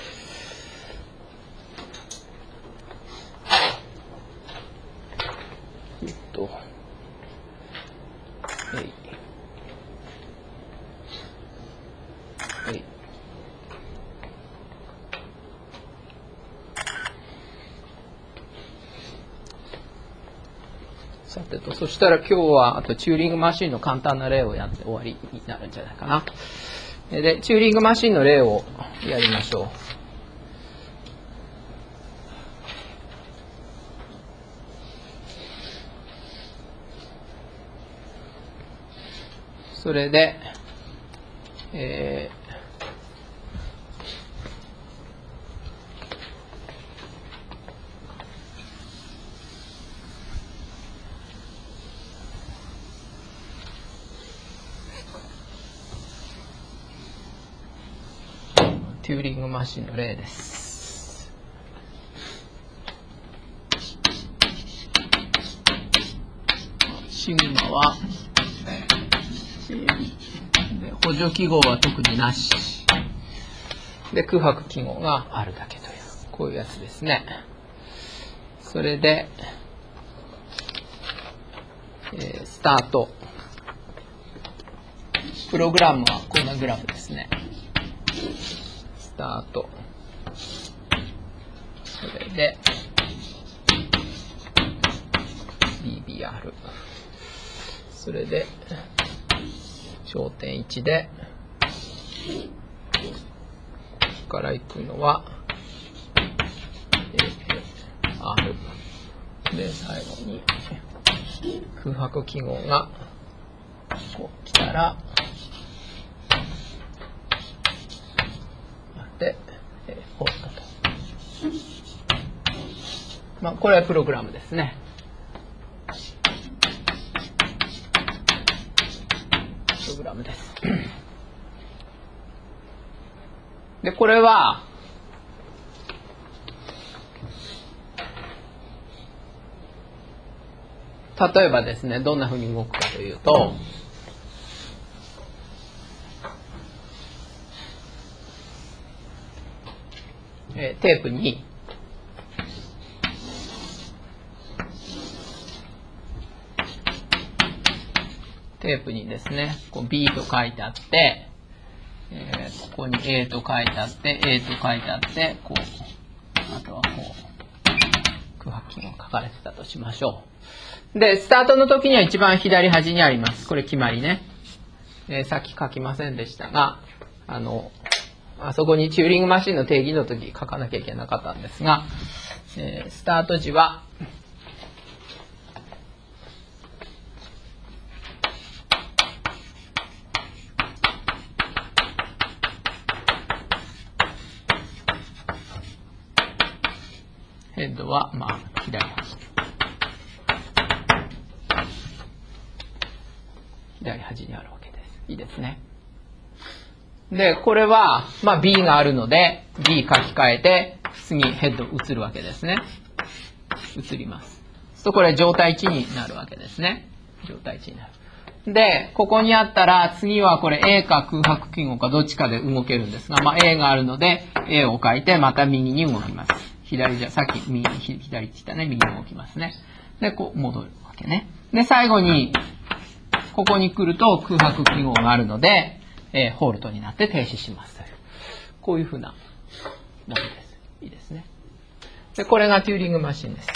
さてと、そしたら今日はあとチューリングマシンの簡単な例をやって終わりになるんじゃないかな。で、チューリングマシンの例をやりましょう。それで、テューリングマシンの例です。シグマは、で補助記号は特になしで空白記号があるだけというこういうやつですね。それで、スタートプログラムはこんなグラフですね。スタート、それで BBR、 それで頂点1でここから行くのは R で最後に空白記号がこう来たらでホットと、まあこれはプログラムですね。 ログラムです。で、これは、例えばですね、どんなふうに動くかというと、テープにですね、こう B と書いてあって、ここに A と書いてあって、A と書いてあって、こう、あとはこう、空白記号が書かれてたとしましょう。で、スタートの時には一番左端にあります。これ決まりね。さっき書きませんでしたが、あそこにチューリングマシンの定義の時書かなきゃいけなかったんですが、スタート時は、ヘッドはまあ左端にあるわけです。いいですね。で、これは、まあ、B があるので B 書き換えて次ヘッド移るわけですね。移ります。そうするとこれ状態値になるわけですね。状態値になる。で、ここにあったら次はこれ A か空白記号かどっちかで動けるんですが、まあ、A があるので A を書いてまた右に動きます。左じゃ、さっき左って言ったね、右に動きますね。で、こう戻るわけね。で、最後に、ここに来ると空白記号があるので、ホールトになって停止しますという。こういうふうなものです。いいですね。で、これがテューリングマシンです。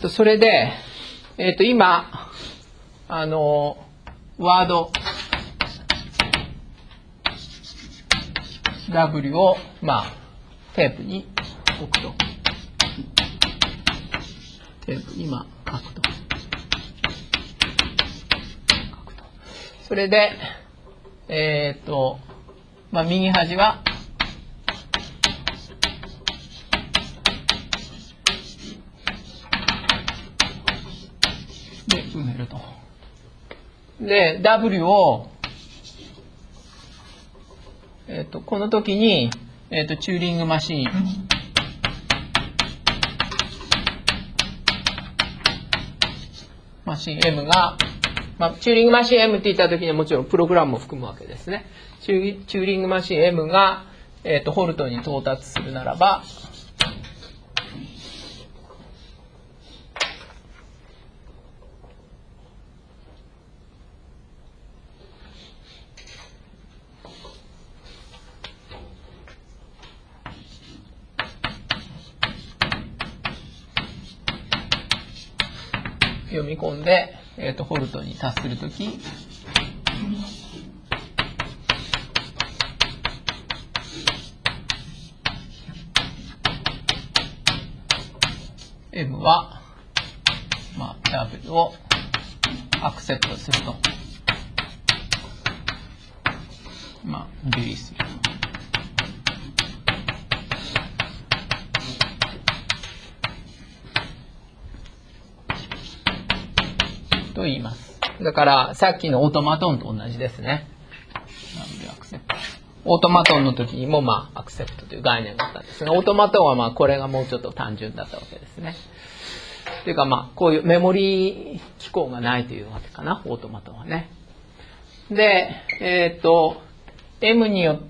それで、今、ワード、W を、まあ、テープに置くと。テープに、まあ、書くと。それで、まあ、右端は、で、埋めると。で、W を、この時に、チューリングマシン、M が、まあ、チューリングマシン M って言った時にはもちろんプログラムも含むわけですね。チューリングマシン M が、ホルトに到達するならば、読み込んで、ホルトに達するとき、M は、まあ、W をアクセプトすると。まあ、リリースすると言います。だから、さっきのオートマトンと同じですね。オートマトンの時にも、まあ、アクセプトという概念があったんですが、オートマトンは、まあ、これがもうちょっと単純だったわけですね。というか、まあ、こういうメモリ機構がないというわけかな、オートマトンはね。で、M によって、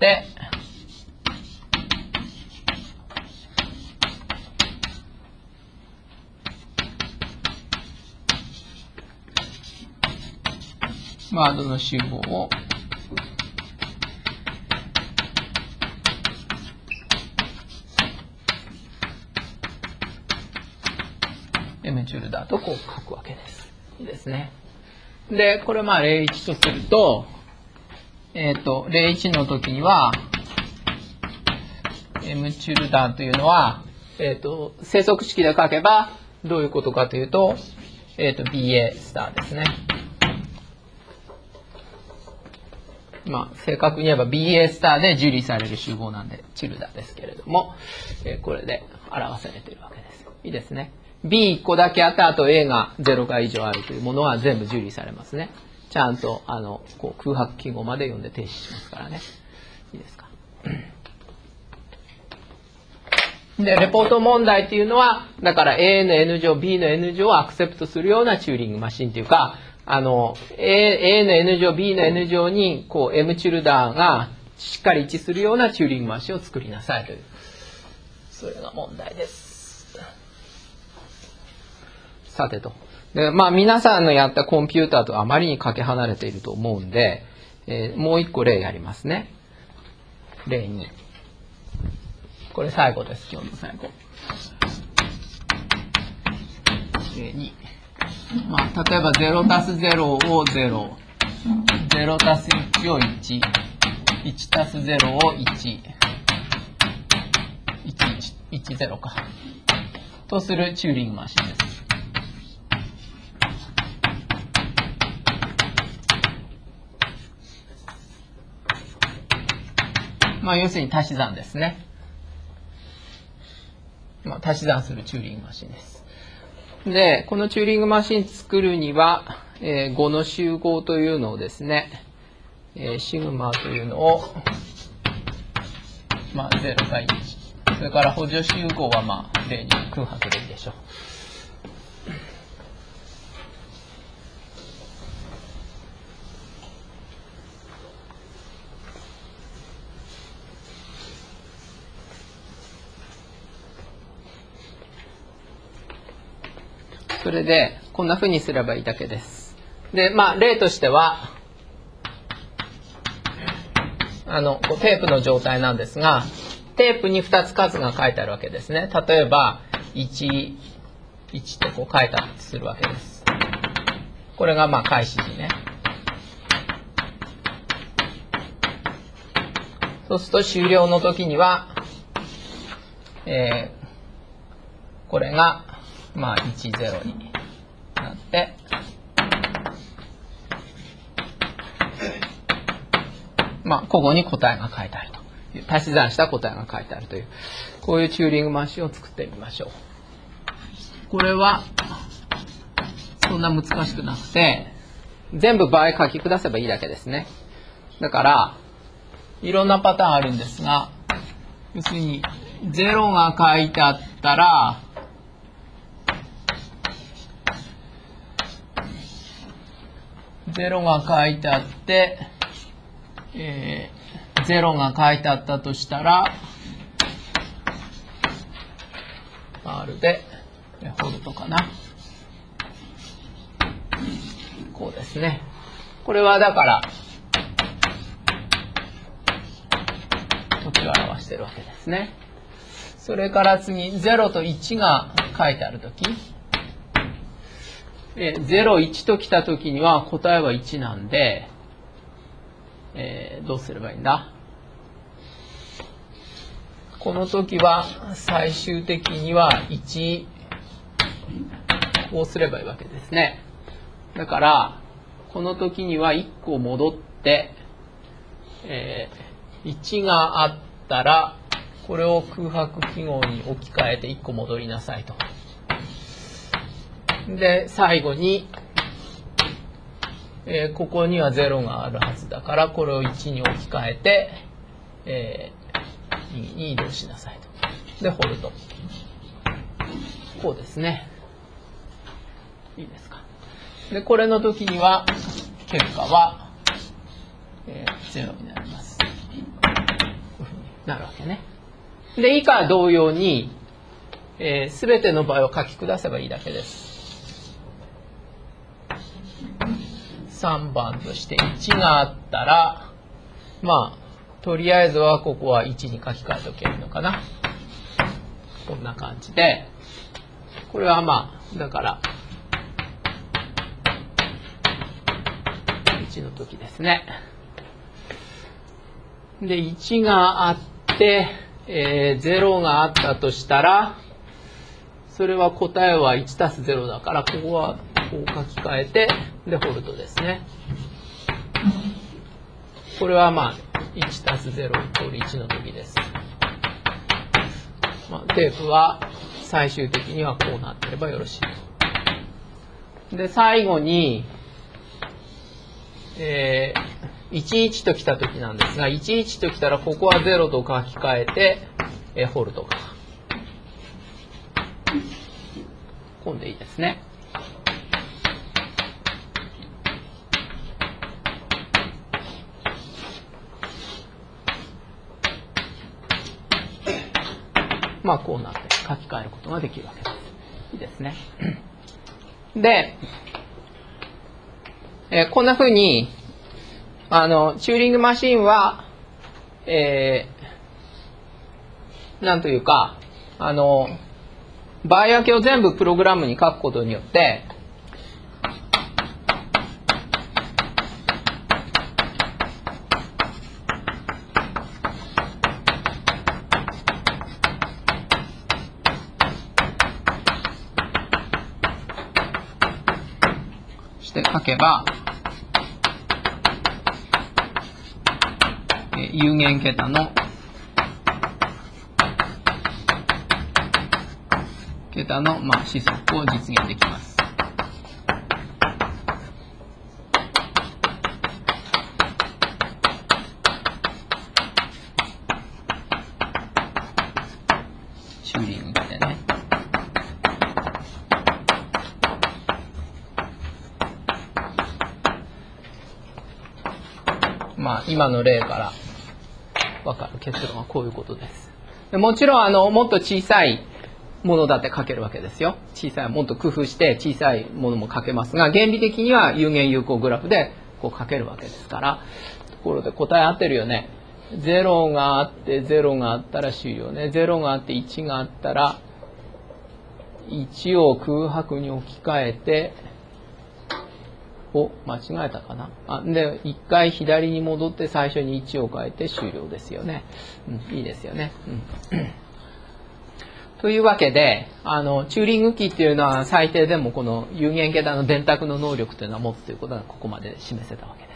ワードの集合をM チュルダーとこう書くわけです。いいですね。で、これまあ01とすると、01の時には、M チュルダーというのは、生息式で書けばどういうことかというと、BA スターですね。まあ、正確に言えば BA スターで受理される集合なんで、チルダですけれども、これで表されているわけです。いいですね。 B1 個だけあって、あと A が0か以上あるというものは全部受理されますね。ちゃんとこう空白記号まで読んで停止しますからね。いいですか。で、レポート問題っていうのは、だから A の N 乗、B の N 乗をアクセプトするようなチューリングマシンっていうか、A の N 乗、B の N 乗に、こう M チルダーがしっかり一致するようなチューリングマシンを作りなさいという、それが問題です。さてと。で、まあ皆さんのやったコンピューターとあまりにかけ離れていると思うんで、もう一個例やりますね。例2。これ最後です、今日の最後。2。まあ、例えば0たす0を0、0たす1を1、1たす0を1、10か。とするチューリングマシンです。まあ、要するに足し算ですね。まあ、足し算するチューリングマシンです。で、このチューリングマシン作るには、5の集合というのをですね、シグマというのを、まあ、0か1。それから補助集合は、まあ、例に空白でいいでしょう。それで、こんな風にすればいいだけです。で、まあ、例としては、テープの状態なんですが、テープに2つ数が書いてあるわけですね。例えば、1、1ってこう書いたりするわけです。これがまあ、開始時ね。そうすると終了の時には、これが、まあ、10になって、まあ、ここに答えが書いてあるという、足し算した答えが書いてあるという、こういうチューリングマシンを作ってみましょう。これは、そんな難しくなくて、全部倍書き下せばいいだけですね。だから、いろんなパターンあるんですが、要するに、0が書いてあったら、0が書いてあって、0が書いてあったとしたら、R で、ホルトかな。こうですね。これはだから、時を表してるわけですね。それから次、0と1が書いてあるとき、0、1と来たときには答えは1なんで、どうすればいいんだ？この時は最終的には1、こうすればいいわけですね。だから、この時には1個戻って、1があったら、これを空白記号に置き換えて1個戻りなさいと。で、最後に、ここには0があるはずだから、これを1に置き換えて、右に移動しなさいと。で、ホルト。こうですね。いいですか。で、これの時には、結果は、0になります。こういうふうになるわけね。で、以下同様に、すべての場合を書き下せばいいだけです。3番として1があったら、まあ、とりあえずはここは1に書き換えておけばいいのかな。こんな感じで、これはまあ、だから、1の時ですね。で、1があって、0があったとしたら、それは答えは1たす0だから、ここはこう書き換えて、で、ホルトですね。これはまあ、1たす0イコール1の時です。まあ、テープは最終的にはこうなってればよろしいと。で、最後に、11ときたときなんですが、11ときたらここは0と書き換えて、ホルトか。今でいいですね。まあこうなって書き換えることができるわけです。いいですね。で、こんな風にチューリングマシンは、なんというか場合分けを全部プログラムに書くことによってして書けば有限桁の子息を実現できます。チューリングでね。まあ今の例から分かる結論はこういうことです。もちろんもっと小さいものだって書けるわけですよ。小さいもっと工夫して小さいものも書けますが、原理的には有限有効グラフでこう書けるわけですから。ところで答え合ってるよね。0があって0があったら終了ね。0があって1があったら1を空白に置き換えて、間違えたかな。で一回左に戻って最初に1を変えて終了ですよね。いいですよね。というわけでチューリング機っていうのは最低でもこの有限桁の電卓の能力というのは持つということがここまで示せたわけです。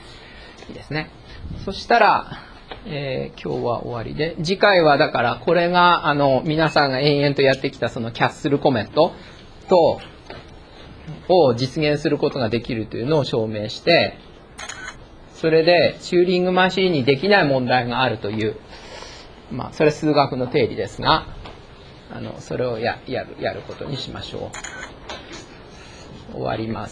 いいですね。そしたら、今日は終わりで、次回はだからこれが皆さんが延々とやってきたそのキャッスルコメットとを実現することができるというのを証明して、それでチューリングマシンにできない問題があるという、それは数学の定理ですが、それをやることにしましょう。終わります。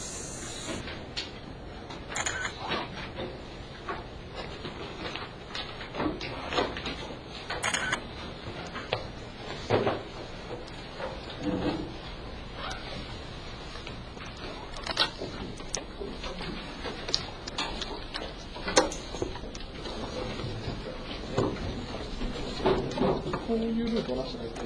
こういうルートなしで